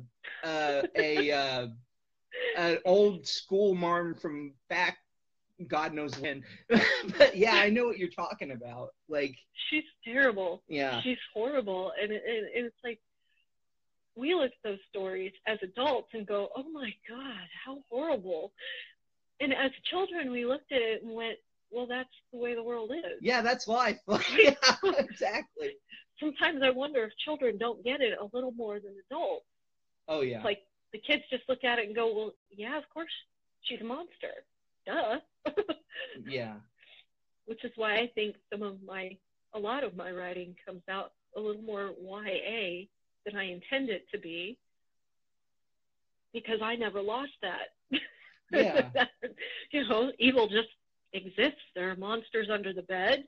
an old school marm from back God knows when. But yeah, I know what you're talking about. Like, she's terrible. Yeah, she's horrible, and it's like we look at those stories as adults and go, "Oh my God, how horrible!" And as children, we looked at it and went, "Well, that's the way the world is." Yeah, that's life. Yeah, exactly. Sometimes I wonder if children don't get it a little more than adults. Oh yeah. Like the kids just look at it and go, "Well, yeah, of course, she's a monster. Duh." Yeah. Which is why I think a lot of my writing comes out a little more YA than I intend it to be, because I never lost that. Yeah. You know, evil just exists. There are monsters under the bed.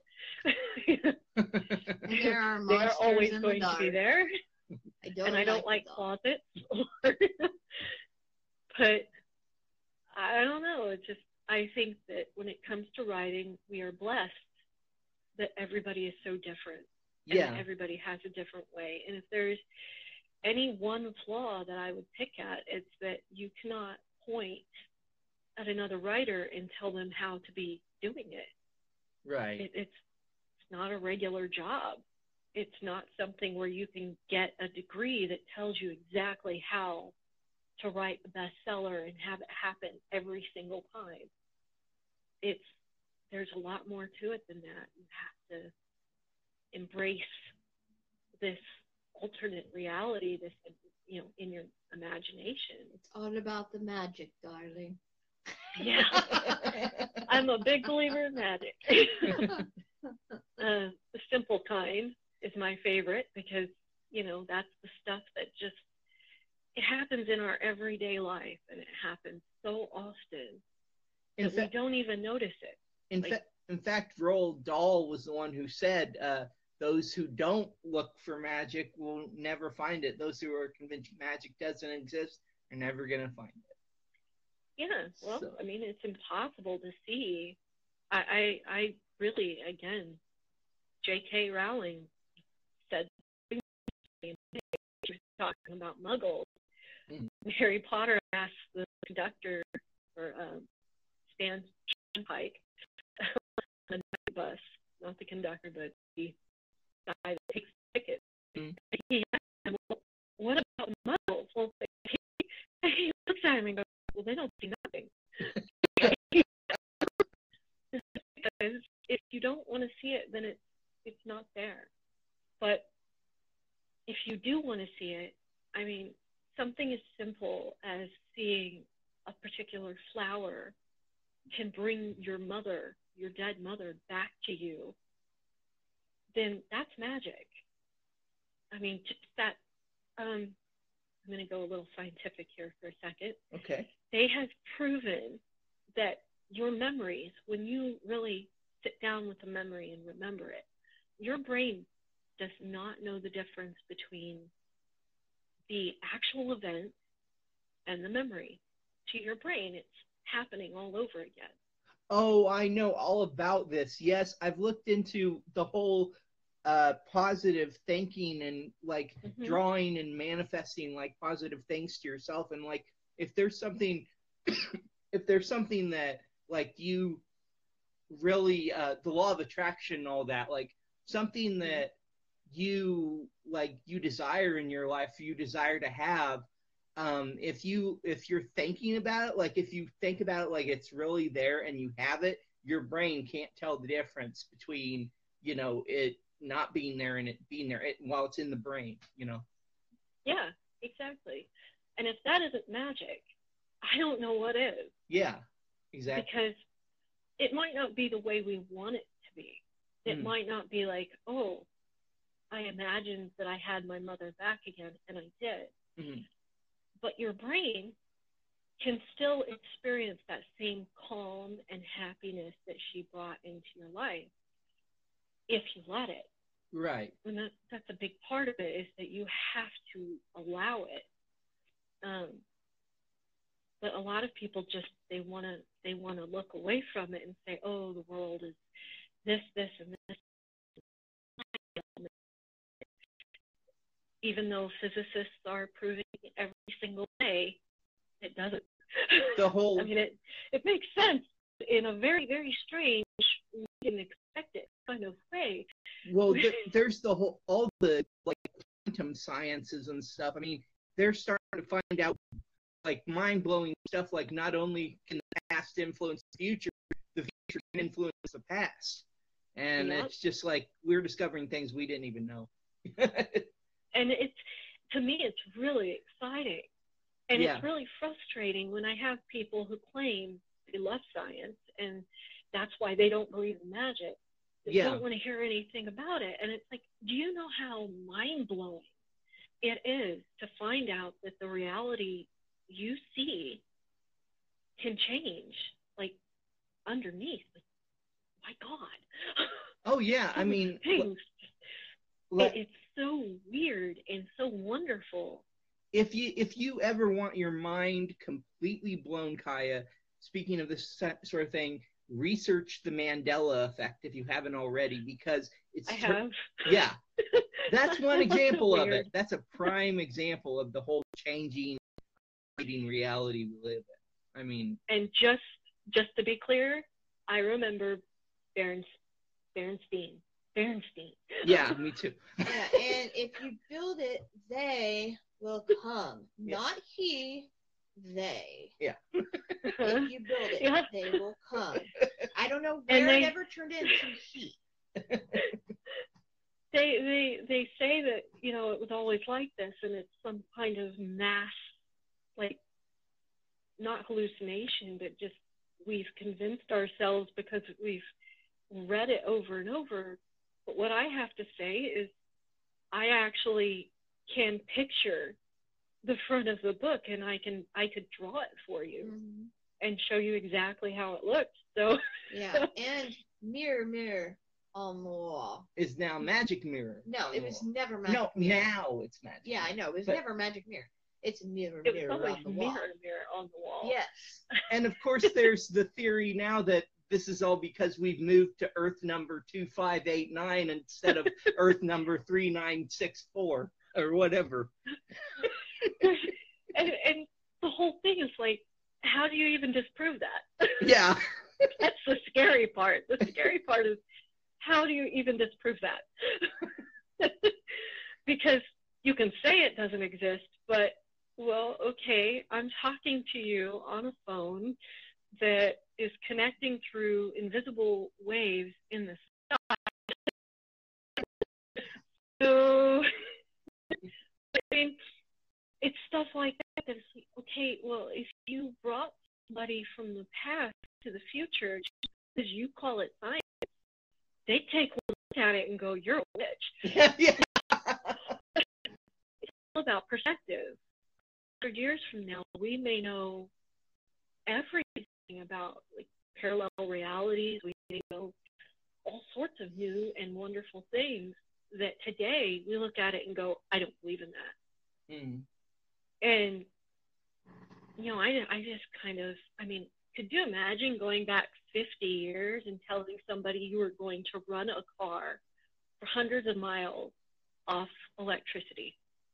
There are monsters They're always in going the to be there. I don't like closets. But I don't know. I think that when it comes to writing, we are blessed that everybody is so different. Yeah. And everybody has a different way. And if there's any one flaw that I would pick at, it's that you cannot point at another writer and tell them how to be doing it. Right. It's not a regular job. It's not something where you can get a degree that tells you exactly how to write a bestseller and have it happen every single time. There's a lot more to it than that. You have to embrace this alternate reality, this, you know, in your imagination. It's all about the magic, darling. Yeah. I'm a big believer in magic. The simple kind is my favorite, because, you know, that's the stuff that just, it happens in our everyday life, and it happens so often that we don't even notice it. In fact, Roald Dahl was the one who said, those who don't look for magic will never find it. Those who are convinced magic doesn't exist are never going to find it. Yeah, well, I mean, it's impossible to see. I really, again, J.K. Rowling said, she was talking about muggles. Harry Potter asked the conductor for Stan Pike on the bus, not the conductor, but the guy that takes the ticket. He asked him, well, what about muggles? Well, he looks at him and goes, well, they don't see nothing. Because if you don't want to see it, then it's not there. But if you do want to see it, I mean, something as simple as seeing a particular flower can bring your mother, your dead mother, back to you, then that's magic. I mean, just that, I'm going to go a little scientific here for a second. Okay. They have proven that your memories, when you really sit down with a memory and remember it, your brain does not know the difference between the actual event and the memory. To your brain, it's happening all over again. Oh, I know all about this. Yes, I've looked into the whole positive thinking and like drawing and manifesting like positive things to yourself. And like if there's something that like you really the law of attraction and all that, like something that you desire in your life, you desire to have, if you're thinking about it, like if you think about it like it's really there and you have it, your brain can't tell the difference between, you know, it not being there and it being there while it's in the brain, you know. Yeah, exactly. And if that isn't magic, I don't know what is. Yeah, exactly. Because it might not be the way we want it to be. It might not be like, oh, I imagined that I had my mother back again, and I did. But your brain can still experience that same calm and happiness that she brought into your life if you let it. Right. And that's a big part of it, is that you have to allow it. But a lot of people just, they want to look away from it and say, oh, the world is this, and this. Even though physicists are proving every single day, it doesn't. The whole. I mean, it makes sense in a very, very strange, we didn't expect it kind of way. Well, there's all the like quantum sciences and stuff. I mean, they're starting to find out like mind-blowing stuff. Like, not only can the past influence the future can influence the past, and it's just like we're discovering things we didn't even know. And to me, it's really exciting. And it's really frustrating when I have people who claim they love science, and that's why they don't believe in magic. They don't want to hear anything about it. And it's like, do you know how mind-blowing it is to find out that the reality you see can change, like, underneath? My God. Oh, yeah. I mean, it's so weird and so wonderful. If you ever want your mind completely blown, Kaya, speaking of this sort of thing, research the Mandela effect if you haven't already, because it's... I have. Yeah. That's one example of it. That's a prime example of the whole changing reality we live in. I mean... And just to be clear, I remember Bernstein. Yeah, me too. Yeah, and if you build it, they will come. Not he, they. Yeah. If you build it, they will come. I don't know where it ever turned into he. They say that, you know, it was always like this, and it's some kind of mass, like, not hallucination, but just we've convinced ourselves because we've read it over and over. But what I have to say is I actually can picture the front of the book, and I could draw it for you and show you exactly how it looks. So yeah, and mirror on the wall is now magic mirror. No, it was never magic mirror. No, now it's magic. Yeah, I know. It was never magic mirror. It's mirror on the wall. Mirror on the wall. Yes. And of course, there's the theory now that this is all because we've moved to Earth number 2589 instead of Earth number 3964 or whatever. and the whole thing is like, how do you even disprove that? Yeah. That's the scary part. The scary part is, how do you even disprove that? Because you can say it doesn't exist, but, well, okay, I'm talking to you on a phone that is connecting through invisible waves in the sky. So, I mean, it's stuff like that it's like, okay, well, if you brought somebody from the past to the future, just because you call it science, they take one look at it and go, you're a witch. Yeah. It's all about perspective. 100 years from now, we may know everything about, like, parallel realities. We may know all sorts of new and wonderful things that today we look at it and go, I don't believe in that. Mm. And, you know, I just kind of, I mean, could you imagine going back 50 years and telling somebody you were going to run a car for hundreds of miles off electricity?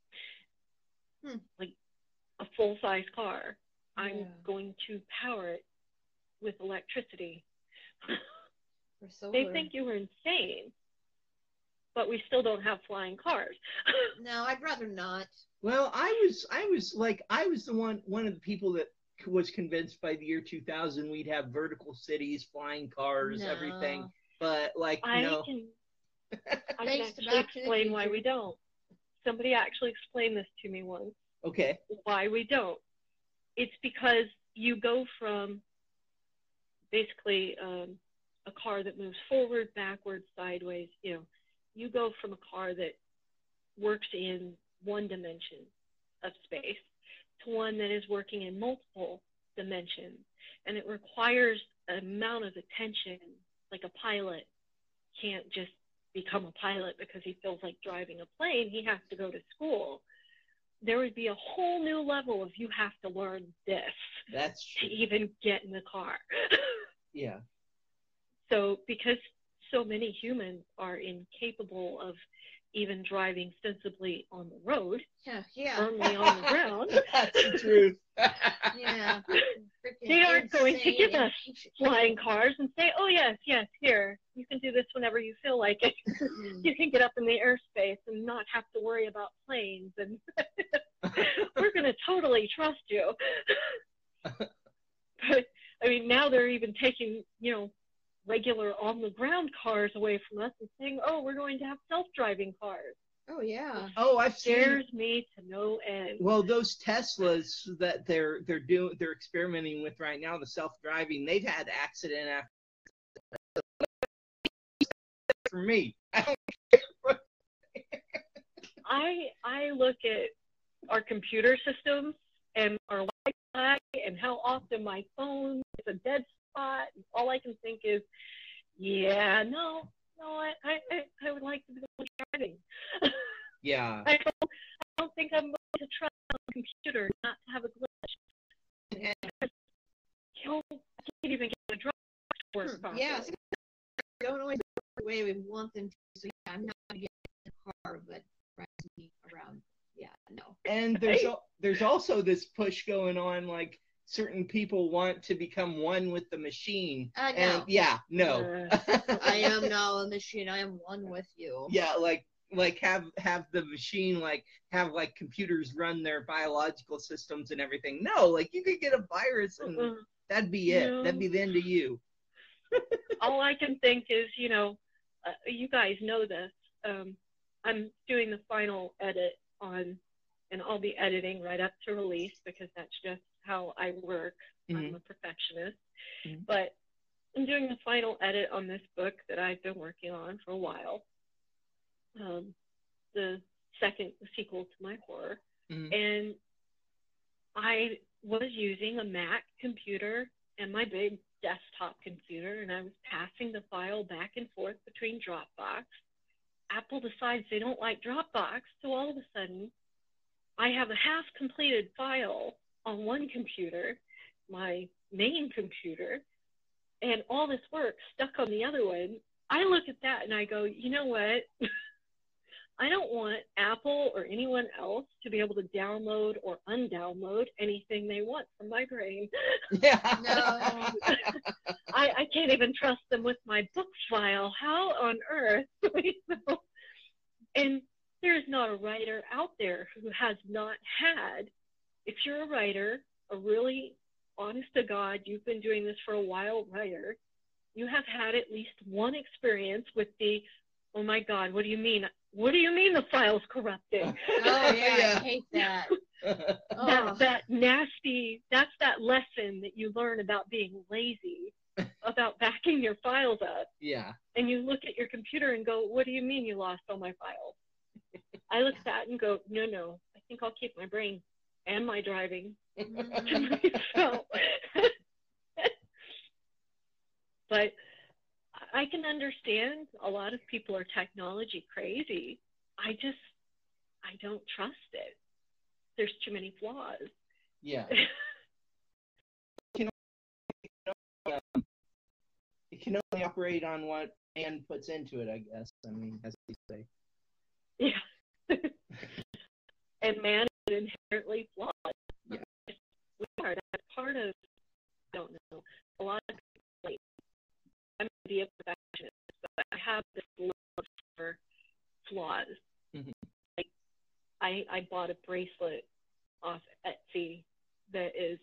Like a full-size car. I'm going to power it with electricity. They think you were insane, but we still don't have flying cars. No, I'd rather not. Well, I was the one of the people that was convinced by the year 2000 we'd have vertical cities, flying cars, everything. But like, I can actually explain why we don't. Somebody actually explained this to me once. Okay. Why we don't. It's because you go from basically a car that moves forward, backwards, sideways. You know, you go from a car that works in one dimension of space to one that is working in multiple dimensions. And it requires an amount of attention. Like a pilot can't just become a pilot because he feels like driving a plane. He has to go to school. there would be a whole new level of you have to learn this. That's true. To even get in the car. Yeah. So because so many humans are incapable of even driving sensibly on the road, firmly on the ground. That's the truth. Yeah. They aren't going to give us flying cars and say, oh, yes, here, you can do this whenever you feel like it. You can get up in the airspace and not have to worry about planes. And we're going to totally trust you. But, I mean, now they're even taking, regular on-the-ground cars away from us and saying, oh, we're going to have self-driving cars. Oh, yeah. Oh, I've seen. Scares me to no end. Well, those Teslas that they're experimenting with right now, the self-driving, they've had accident after. For me, I look at our computer systems and our Wi-Fi and how often my phone is a dead spot. All I can think is, I would like to be the one driving. Yeah. I don't think I'm going to trust a computer not to have a glitch. I can't even get my drive to work properly. Yeah, don't always work the way we want them to. So I'm not going to get in the car, but drives me around. Yeah, no. And there's also this push going on, like certain people want to become one with the machine. No. And no. I am now a machine. I am one with you. Yeah, like have the machine have computers run their biological systems and everything. No, like you could get a virus and that'd be it. No. That'd be the end of you. All I can think is, you guys know this. I'm doing the final edit on, and I'll be editing right up to release because that's just how I work. Mm-hmm. I'm a perfectionist. Mm-hmm. But I'm doing the final edit on this book that I've been working on for a while. The sequel to my horror. Mm-hmm. And I was using a Mac computer and my big desktop computer, and I was passing the file back and forth between Dropbox. Apple decides they don't like Dropbox, so all of a sudden I have a half-completed file on one computer, my main computer, and all this work stuck on the other one. I look at that and I go, you know what? I don't want Apple or anyone else to be able to download or undownload anything they want from my brain. Yeah. No. I can't even trust them with my book file. How on earth? And there's not a writer out there who has not had, if you're a writer, a really honest to God, you've been doing this for a while writer, you have had at least one experience with the, oh my God, what do you mean? What do you mean the file's corrupted? Oh, yeah, I hate that. That nasty, that's that lesson that you learn about being lazy, about backing your files up. Yeah. And you look at your computer and go, what do you mean you lost all my files? I look at that and go, no, I think I'll keep my brain and my driving to myself. But I can understand a lot of people are technology crazy. I don't trust it. There's too many flaws. Yeah. It can only operate on what man puts into it, I guess. I mean, as they say. Yeah. And man is inherently flawed. Yeah. We are. That's part of, I don't know, a lot of people, like, I'm a perfectionist, but I have this love for flaws. Mm-hmm. Like, I bought a bracelet off Etsy that is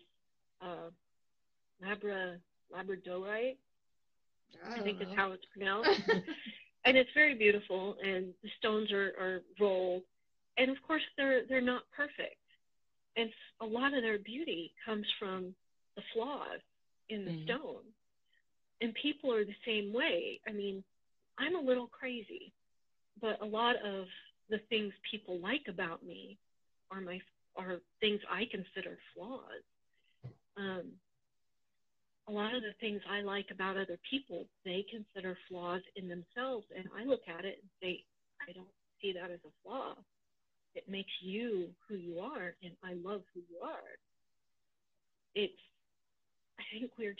labradorite, I think is how it's pronounced. And it's very beautiful, and the stones are rolled. And, of course, they're not perfect. And a lot of their beauty comes from the flaws in the stone. And people are the same way. I mean, I'm a little crazy, but a lot of the things people like about me are things I consider flaws. A lot of the things I like about other people, they consider flaws in themselves, and I look at it and say, I don't see that as a flaw. it makes you who you are, and I love who you are. I think we're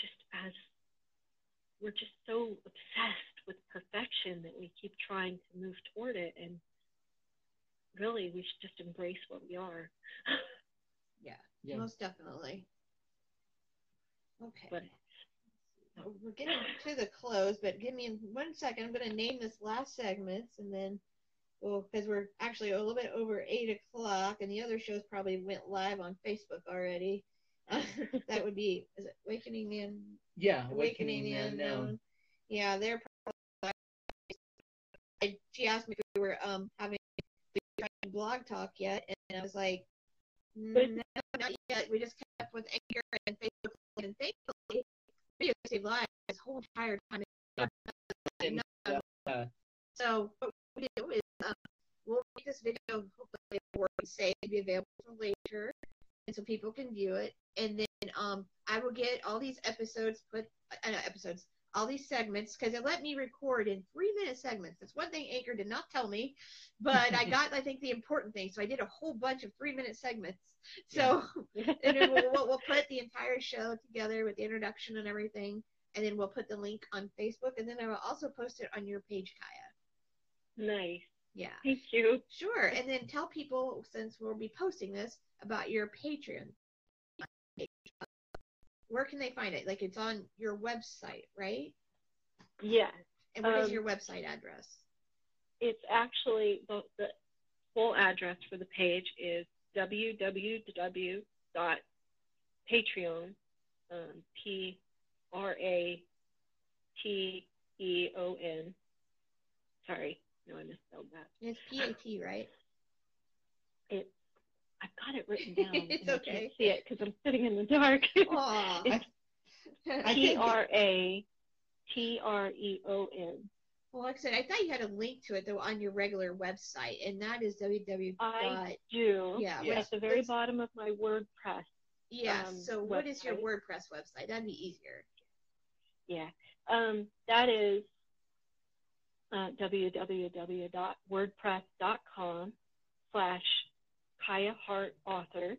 just so obsessed with perfection that we keep trying to move toward it, and really we should just embrace what we are. Yeah, most definitely. Okay. But we're getting to the close, but give me 1 second. I'm going to name this last segment, and then, because we're actually a little bit over 8 o'clock, and the other shows probably went live on Facebook already. That would be, is it Awakening the Unknown? Yeah, Awakening the Unknown. Yeah, they're probably. She asked me if we were having Blog Talk yet, and I was like, no, not yet. We just kept with Anchor and Facebook, and thankfully, Video Save Live this whole entire time. So what we do is we'll make this video hopefully for say be available for later, and so people can view it. And then I will get all these all these segments, because it let me record in 3-minute segments. That's one thing Anchor did not tell me, but I got, I think, the important things. So I did a whole bunch of 3-minute segments. So and then we'll put the entire show together with the introduction and everything, and then we'll put the link on Facebook, and then I will also post it on your page, Kaya. Nice. Yeah. Thank you. Sure. And then tell people, since we'll be posting this, about your Patreon page. Where can they find it? Like, it's on your website, right? Yes. And what is your website address? It's actually, the full address for the page is www.patreon, P-R-A-T-E-O-N. Sorry, no, I misspelled that. It's P-A-T, right? I've got it written down. It's okay. I can't see it because I'm sitting in the dark. It's P-R-A-T-R-E-O-N. Well, like I said, I thought you had a link to it, though, on your regular website, and that is www. I do. Yeah. At the very bottom of my WordPress. Yeah. So what is your WordPress website? That'd be easier. Yeah. That is www.wordpress.com/KayaHartAuthor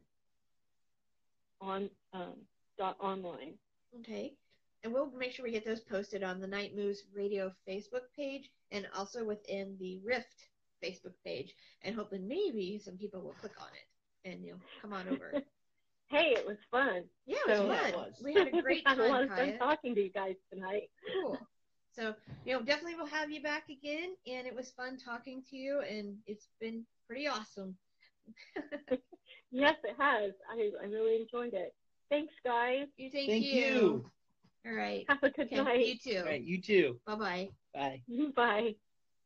online. Okay. And we'll make sure we get those posted on the Night Moves Radio Facebook page, and also within the Rift Facebook page. And hopefully maybe some people will click on it and you'll come on over. Hey, it was fun. Yeah, it was fun. We had a great time, I had a lot of fun talking to you guys tonight. Cool. So, definitely we'll have you back again, and it was fun talking to you, and it's been pretty awesome. Yes, it has. I really enjoyed it. Thanks, guys. Thank you. All right. Have a good night. You too. All right, you too. Bye-bye. Bye. Bye.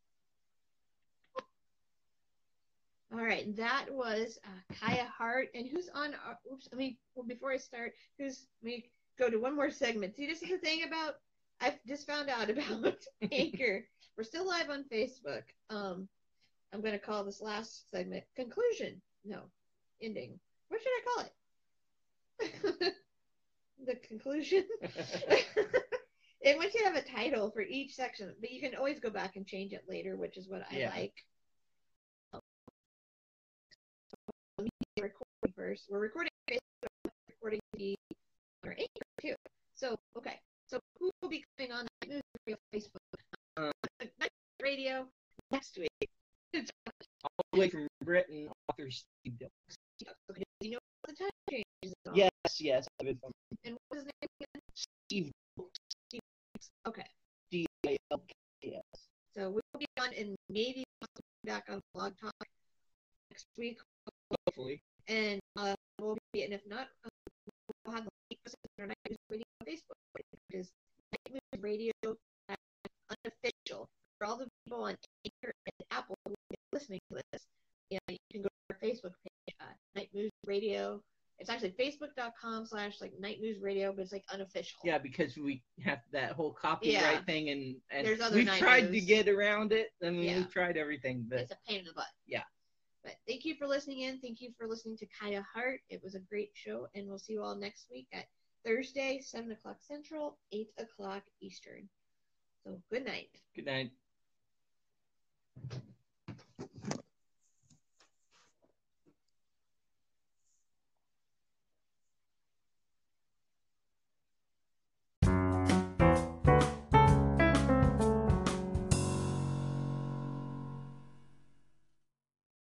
All right, that was Kaya Hart, and who's on? Before I start, let me go to one more segment. See, this is the thing about, I just found out about Anchor. We're still live on Facebook. I'm going to call this last segment conclusion. No, ending. What should I call it? The conclusion. It wants you to have a title for each section, but you can always go back and change it later, which is what I like. Recording first. We're recording Facebook, recording our Anchor too. So okay. So who will be coming on Night Moves Radio Facebook? Night Moves Radio next week. All the way from Britain, author Steve Dilks. Okay. Do you know what the time changes are? Yes. I've been and what is his name again? Steve Dilks. Okay. D-I-L-K-S. So we'll be on, and maybe back on Blog Talk next week. Hopefully. And we'll be, and if not, we'll have the link to our Night Moves Radio on Facebook, which is Night Moves Radio Unofficial. For all the people on Anchor and Apple who are listening to this, you can go to our Facebook page, Night Moves Radio. It's actually facebook.com/Night Moves Radio, but it's like unofficial. Yeah, because we have that whole copyright thing, and there's other we've tried to get around it. I mean, we've tried everything, but it's a pain in the butt. Yeah. But thank you for listening in. Thank you for listening to Kaya Hart. It was a great show, and we'll see you all next week at Thursday, 7 o'clock Central, 8 o'clock Eastern. So good night. Good night.